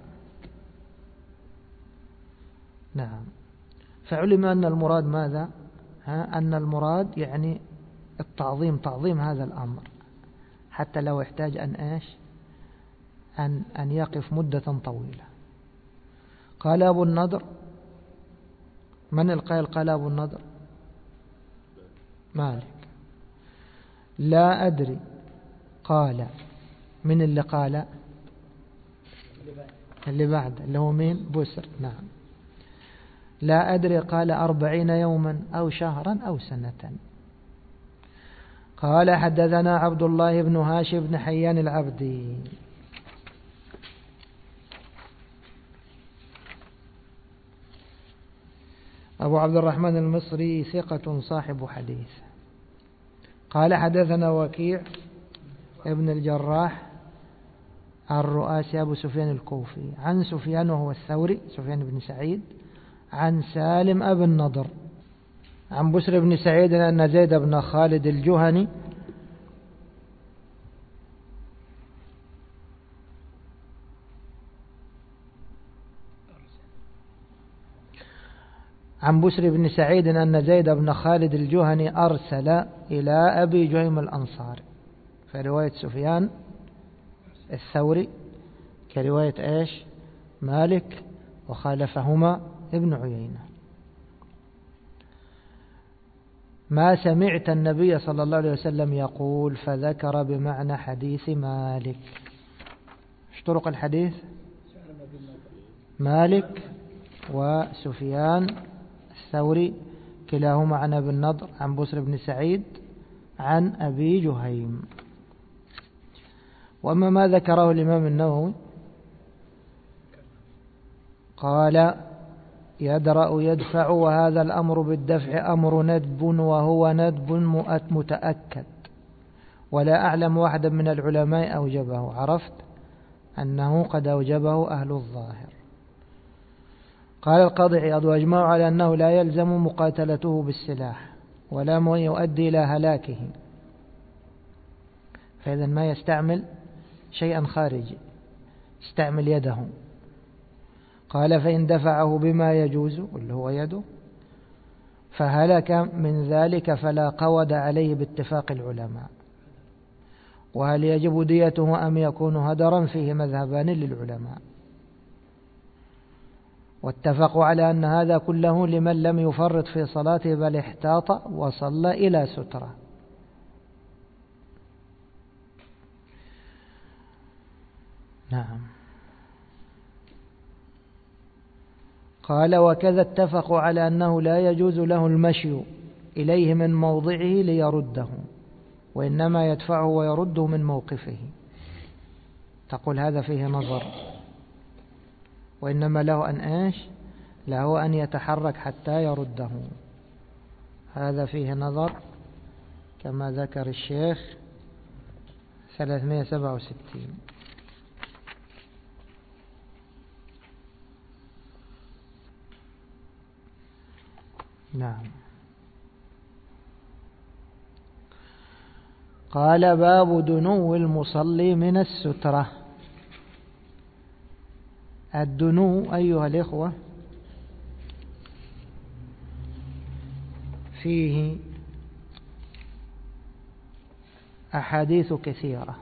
نعم، فعلم أن المراد ماذا؟ أن المراد يعني التعظيم، تعظيم هذا الأمر، حتى لو احتاج أن إيش؟ أن يقف مدة طويلة. قال أبو النضر، من القائل قال أبو النضر؟ مالك. لا أدري قال، من اللي قال؟ اللي بعد، اللي هو مين؟ بسر. نعم. لا أدري قال 40 يوما أو شهرا أو سنة. قال حدثنا عبد الله بن هاشم بن حيان العبدي. أبو عبد الرحمن المصري ثقة صاحب حديث. قال حدثنا وكيع ابن الجراح الرؤاسي أبو سفيان الكوفي عن سفيان وهو الثوري، سفيان بن سعيد، عن سالم أبي النضر عن بسر بن سعيد أن زيد بن خالد الجهني عن بسر بن سعيد أن زيد بن خالد الجهني أرسل إلى أبي جهيم الأنصاري، فرواية سفيان الثوري كرواية إيش؟ مالك، وخالفهما ابن عيينة. ما سمعت النبي صلى الله عليه وسلم يقول، فذكر بمعنى حديث مالك. ايش طرق الحديث؟ مالك وسفيان الثوري كلاهما عن ابي النضر عن بسر بن سعيد عن أبي جهيم. وأما ما ذكره الإمام النووي قال يدرأ يدفع، وهذا الأمر بالدفع أمر ندب، وهو ندب متأكد، ولا أعلم واحدا من العلماء أوجبه. عرفت أنه قد أوجبه أهل الظاهر. قال القاضي عياض واجمعوا على أنه لا يلزم مقاتلته بالسلاح ولا ما يؤدي إلى هلاكه، فإذا ما يستعمل شيئا خارجي، استعمل يده. قال فإن دفعه بما يجوز اللي هو يده فهلك من ذلك فلا قود عليه باتفاق العلماء. وهل يجب ديته أم يكون هدرا؟ فيه مذهبان للعلماء، واتفقوا على أن هذا كله لمن لم يفرط في صلاته بل احتاط وصلى إلى سترة. نعم. قال وكذا اتفقوا على أنه لا يجوز له المشي إليه من موضعه ليرده، وإنما يدفعه ويرده من موقفه. تقول هذا فيه نظر، وإنما له أن إيش؟ له أن يتحرك حتى يرده. هذا فيه نظر كما ذكر الشيخ 367. نعم. قال باب دنو المصلي من السترة. الدنو أيها الإخوة فيه أحاديث كثيرة.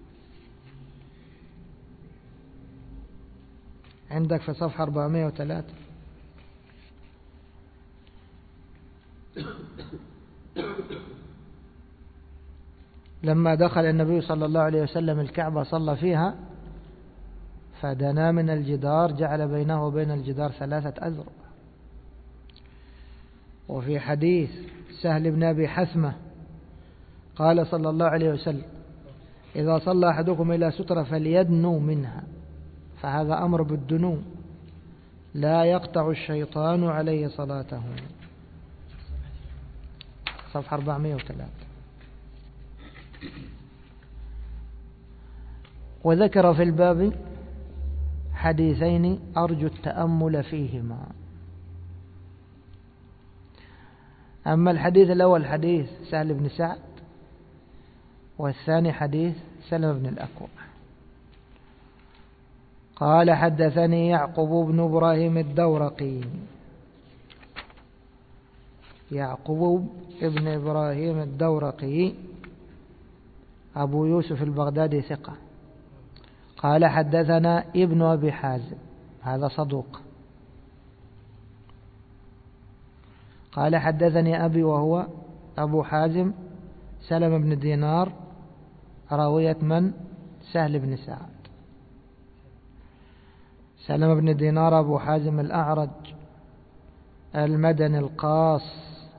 عندك في صفحة 403 لما دخل النبي صلى الله عليه وسلم الكعبة صلى فيها فدنا من الجدار جعل بينه وبين الجدار 3 أذرع. وفي حديث سهل بن أبي حثمة قال صلى الله عليه وسلم إذا صلى أحدكم إلى سترة فليدنو منها، فهذا أمر بالدنو لا يقطع الشيطان عليه صلاته. صفحة 403. وذكر في الباب حديثين أرجو التأمل فيهما. أما الحديث الأول حديث سهل بن سعد، والثاني حديث سلمة بن الأكوع. قال حدثني يعقوب بن إبراهيم الدورقي. يعقوب بن إبراهيم الدورقي أبو يوسف البغدادي ثقة. قال حدثنا ابن أبي حازم، هذا صدوق. قال حدثني أبي وهو أبو حازم سلم بن دينار راوية من؟ سهل بن سعد. سلم بن دينار أبو حازم الأعرج المدني القاص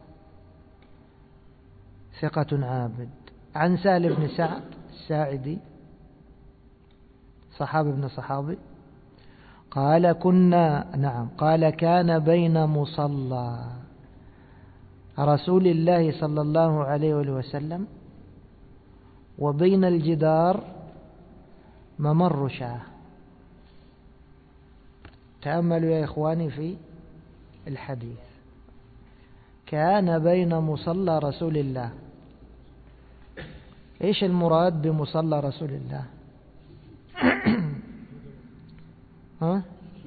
ثقة عابد. عن سهل بن سعد الساعدي صحابي ابن صحابي قال قال كان بين مصلى رسول الله صلى الله عليه وسلم وبين الجدار ممر شاه. تأملوا يا إخواني في الحديث. كان بين مصلى رسول الله. إيش المراد بمصلى رسول الله؟ ها؟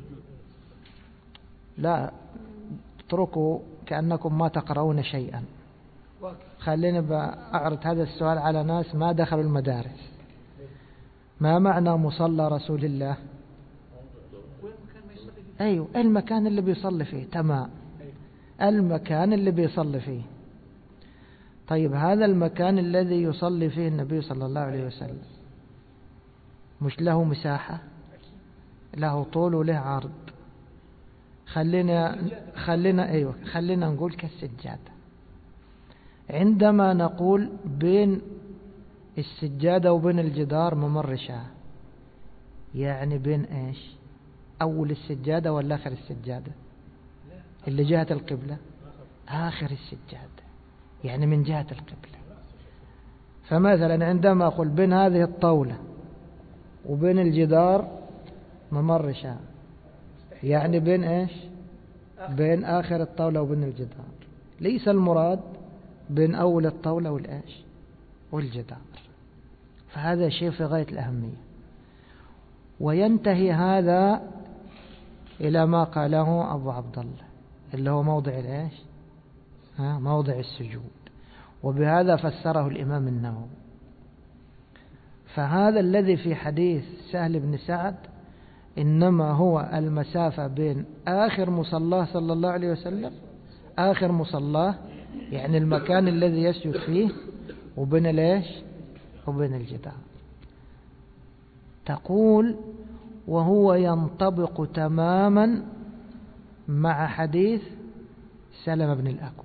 لا اتركوا كأنكم ما تقرؤون شيئا. خليني بأعرض هذا السؤال على ناس ما دخلوا المدارس. ما معنى مصلى رسول الله؟ أيوة المكان اللي بيصلي فيه. تمام، المكان اللي بيصلي فيه. طيب هذا المكان الذي يصلي فيه النبي صلى الله عليه وسلم مش له مساحة، له طول وله عرض. خلينا نقول كالسجادة. عندما نقول بين السجادة وبين الجدار ممر شاه، يعني بين ايش؟ اول السجادة ولا اخر السجادة؟ اللي جهة القبلة اخر السجادة، يعني من جهة القبلة. فمثلا عندما اقول بين هذه الطاولة وبين الجدار ممر شاه، يعني بين ايش؟ بين آخر الطاولة وبين الجدار. ليس المراد بين أول الطاولة والإيش؟ والجدار. فهذا شيء في غاية الأهمية. وينتهي هذا إلى ما قاله أبو عبد الله اللي هو موضع الإيش؟ موضع السجود. وبهذا فسره الإمام النووي. فهذا الذي في حديث سهل بن سعد إنما هو المسافة بين آخر مصلاه صلى الله عليه وسلم، آخر مصلاه يعني المكان الذي يسجد فيه، وبين ليش؟ وبين الجدار. تقول وهو ينطبق تماما مع حديث سلمة بن الأكوع.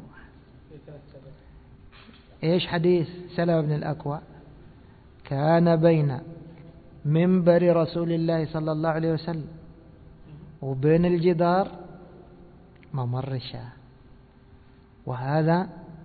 إيش حديث سلمة بن الأكوع؟ كان بين منبر رسول الله صلى الله عليه وسلم وبين الجدار ممر شاه. وهذا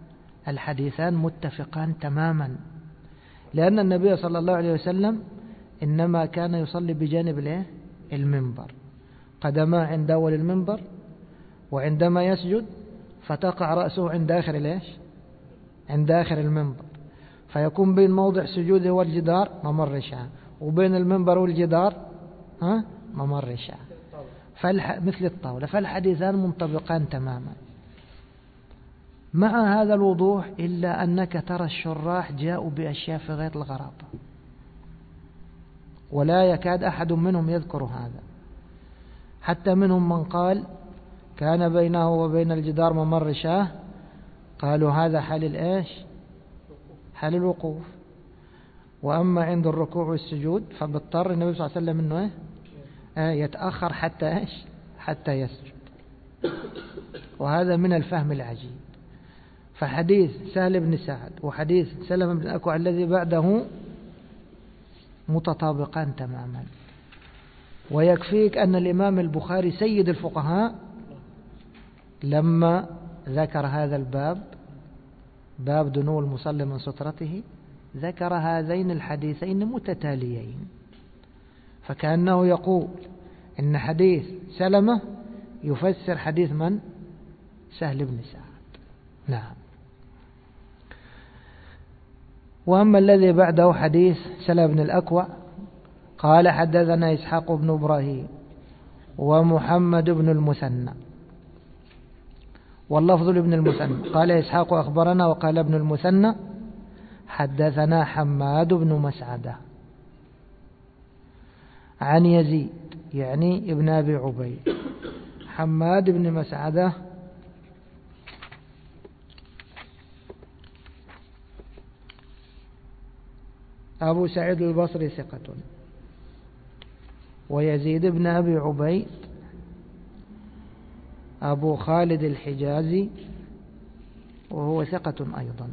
الحديثان متفقان تماما، لأن النبي صلى الله عليه وسلم إنما كان يصلي بجانب المنبر، قدما عند أول المنبر، وعندما يسجد فتقع رأسه عند آخر عند آخر المنبر، فيكون بين موضع سجوده والجدار ممر شاة، وبين المنبر والجدار ممر شاة، مثل الطاولة. فالحديثان منطبقان تماما. مع هذا الوضوح إلا أنك ترى الشراح جاءوا بأشياء في غاية الغرابة، ولا يكاد أحد منهم يذكر هذا. حتى منهم من قال كان بينه وبين الجدار ممر شاه، قالوا هذا حال حال الوقوف. وأما عند الركوع والسجود فباضطر النبي صلى الله عليه وسلم أنه يتأخر حتى يسجد. وهذا من الفهم العجيب. فحديث سهل بن سعد وحديث سلمة بن الأكوع الذي بعده متطابقان تماما. ويكفيك أن الإمام البخاري سيد الفقهاء لما ذكر هذا الباب، باب دنو المصلي من سترته، ذكر هذين الحديثين متتاليين، فكأنه يقول إن حديث سلمة يفسر حديث من؟ سهل بن سعد. نعم. وأما الذي بعده حديث سلمة بن الأكوع قال حدثنا إسحاق بن إبراهيم ومحمد بن المثنى، واللفظ لابن المثنى قال إسحاق أخبرنا، وقال ابن المثنى حدثنا حماد بن مسعدة عن يزيد يعني ابن أبي عبيد. حماد بن مسعدة أبو سعيد البصري ثقة، ويزيد بن أبي عبيد أبو خالد الحجازي وهو ثقة أيضا.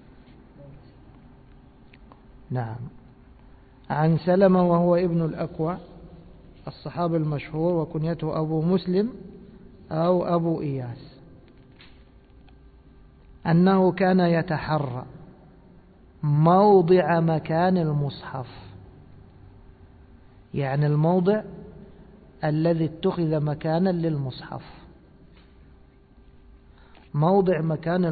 نعم. عن سلمة وهو ابن الأكوع الصحابي المشهور، وكنيته أبو مسلم أو أبو إياس، أنه كان يتحرى موضع مكان المصحف، يعني الموضع الذي اتخذ مكانا للمصحف، موضع مكان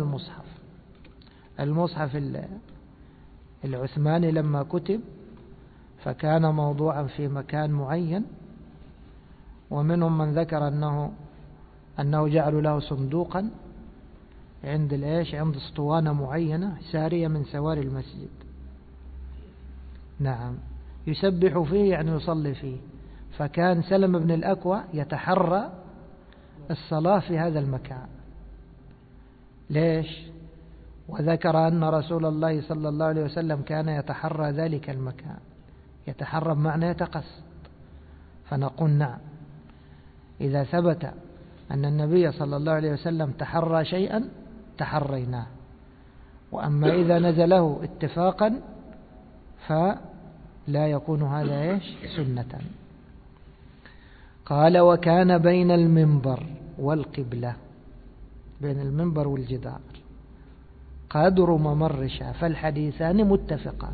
المصحف العثماني لما كتب فكان موضوعا في مكان معين، ومنهم من ذكر أنه جعلوا له صندوقا عند عند اسطوانة معينة سارية من سواري المسجد. نعم. يسبح فيه يعني يصلي فيه. فكان سلمة بن الأكوع يتحرى الصلاة في هذا المكان. ليش؟ وذكر أن رسول الله صلى الله عليه وسلم كان يتحرى ذلك المكان. يتحرى بمعنى يتقصد. فنقول نعم، إذا ثبت أن النبي صلى الله عليه وسلم تحرى شيئا تحريناه، وأما إذا نزله اتفاقا فلا يكون هذا سنة. قال وكان بين المنبر والقبلة، بين المنبر والجدار قدر ممر شاة، فالحديثان متفقان.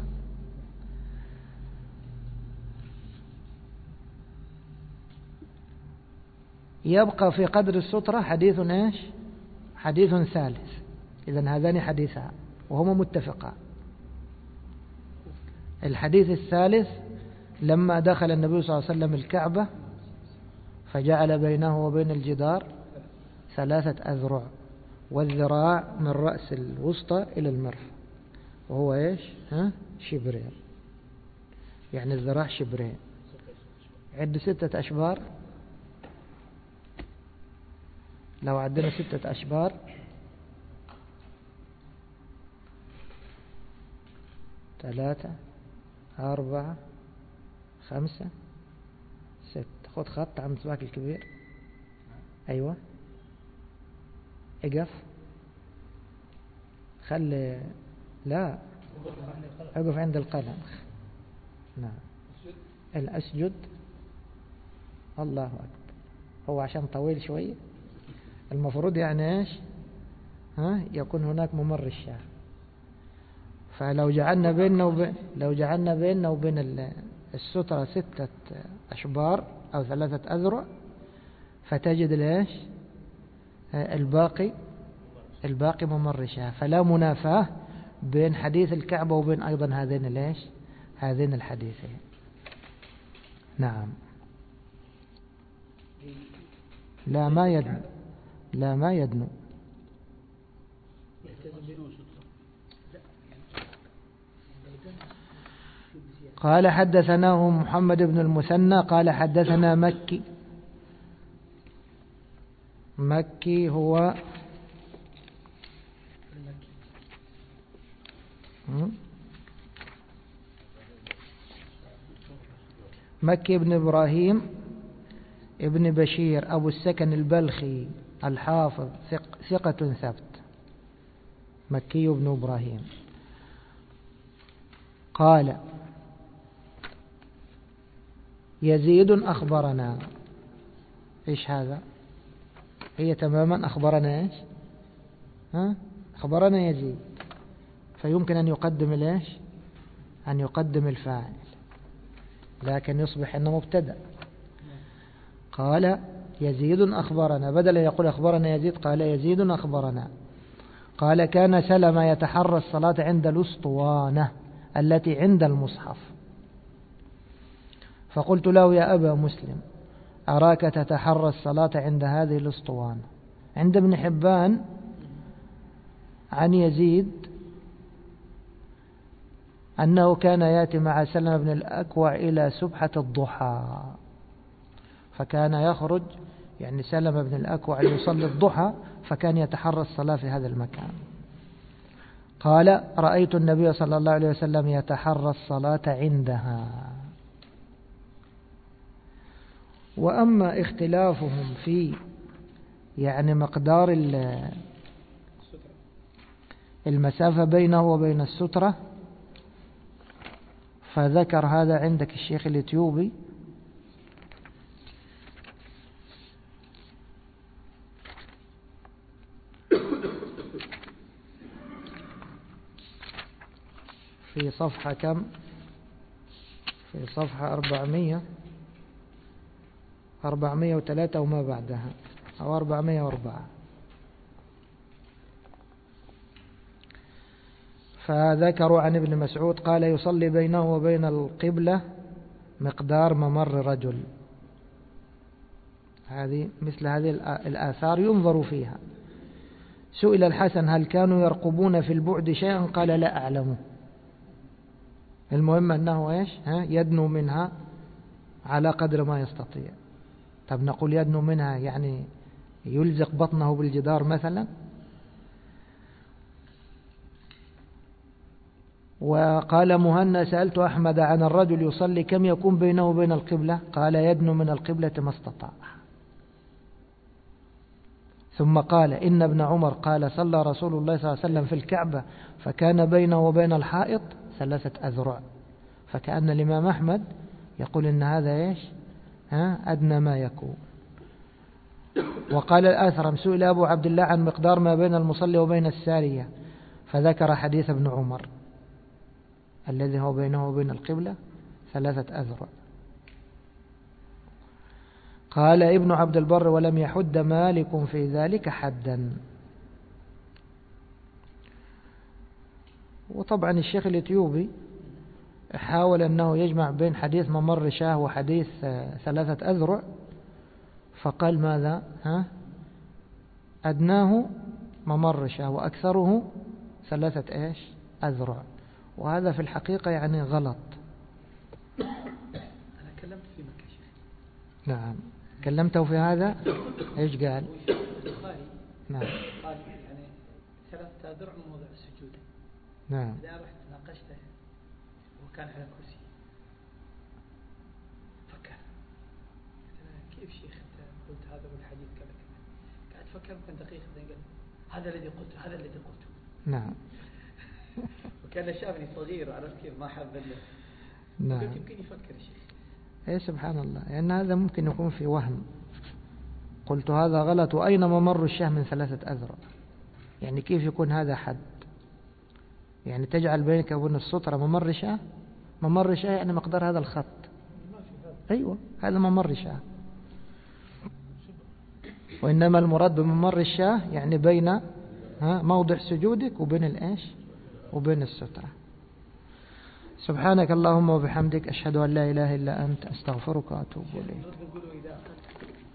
يبقى في قدر السترة حديث حديث ثالث. إذن هذان حديثان وهما متفقان. الحديث الثالث لما دخل النبي صلى الله عليه وسلم الكعبة فجعل بينه وبين الجدار 3 أذرع، والذراع من رأس الوسطى إلى المرفق، وهو شبرين، يعني الذراع شبرين. عد 6 أشبار. لو عدنا 6 أشبار 3 4 5 6. خذ خط على المسواك الكبير. أيوة، اقف، خلي، لا اقف عند القلم. نعم. الأسجد. الله أكبر. هو عشان طويل شوية المفروض يعني يكون هناك ممر الشاة. فلو جعلنا بيننا وبين السترة 6 أشبار أو 3 أذرع، فتجد ليش الباقي ممر شاه. فلا منافاة بين حديث الكعبة وبين أيضا هذين الحديثين. نعم. لا ما يدنو. قال حدثناه محمد بن المثنى قال حدثنا مكي هو مكي بن إبراهيم ابن بشير أبو السكن البلخي الحافظ ثقة ثبت. مكي بن إبراهيم قال يزيد أخبرنا. إيش هذا؟ هي تماما أخبرنا إيش؟ أخبرنا يزيد، فيمكن أن يقدم أن يقدم الفاعل، لكن يصبح أنه مبتدأ. قال يزيد أخبرنا، بدل يقول أخبرنا يزيد قال يزيد أخبرنا. قال كان سلمة يتحرى الصلاة عند الأسطوانة التي عند المصحف، فقلت له يا أبا مسلم أراك تتحرى الصلاة عند هذه الأسطوانة. عند ابن حبان عن يزيد أنه كان يأتي مع سلمة بن الأكوع إلى سبحة الضحى، فكان يخرج يعني سلمة بن الأكوع ليصلي الضحى، فكان يتحرى الصلاة في هذا المكان. قال رأيت النبي صلى الله عليه وسلم يتحرى الصلاة عندها. وأما اختلافهم في يعني مقدار المسافة بينه وبين السترة، فذكر هذا عندك الشيخ الإثيوبي في صفحة كم؟ في صفحة 403 وما بعدها، أو 404. فذكروا عن ابن مسعود قال يصلي بينه وبين القبلة مقدار ممر رجل. مثل هذه الآثار ينظر فيها. سئل الحسن هل كانوا يرقبون في البعد شيئا؟ قال لا أعلمه. المهم أنه يدنو منها على قدر ما يستطيع. طب نقول يدنو منها يعني يلزق بطنه بالجدار مثلا؟ وقال مهنا سألت أحمد عن الرجل يصلي كم يكون بينه وبين القبلة؟ قال يدنو من القبلة ما استطاع. ثم قال إن ابن عمر قال صلى رسول الله صلى الله عليه وسلم في الكعبة فكان بينه وبين الحائط 3 أذرع. فكأن الإمام أحمد يقول إن هذا أدنى ما يكون. وقال الآثرم سئل أبو عبد الله عن مقدار ما بين المصلي وبين السارية، فذكر حديث ابن عمر الذي هو بينه وبين القبلة 3 أذرع. قال ابن عبد البر ولم يحد مالك في ذلك حدا. وطبعا الشيخ الإثيوبي حاول أنه يجمع بين حديث ممر شاه وحديث 3 أذرع، فقال ماذا؟ أدناه ممر شاه وأكثره 3 أذرع. وهذا في الحقيقة يعني غلط. أنا كلمت في مكة شيخ. نعم كلمته في هذا. إيش قال؟ البخاري نعم قال يعني 3 أذرع من موضع السجود. نعم. إذا رحت ناقشته وكان على كرسي فكر كيف شيخ أنت قلت هذا والحديث كذا كذا. قاعد فكر ممكن دقيقة قال هذا الذي قلته. نعم. وكان شافني صغير عرفت كيف ما حب نعم. قلت يمكن يفكر شيء. سبحان الله، لأن هذا ممكن يكون في وهم. قلت هذا غلط. وأين ممر الشاه من 3 أذرع؟ يعني كيف يكون هذا حد؟ يعني تجعل بينك وبين السترة ممر شاة؟ ممر شاة يعني مقدار هذا الخط. أيوة هذا ممر شاة. وإنما المراد بممر الشاة يعني بين موضع سجودك وبين الإيش؟ وبين السترة. سبحانك اللهم وبحمدك أشهد أن لا إله إلا أنت أستغفرك وأتوب إليك.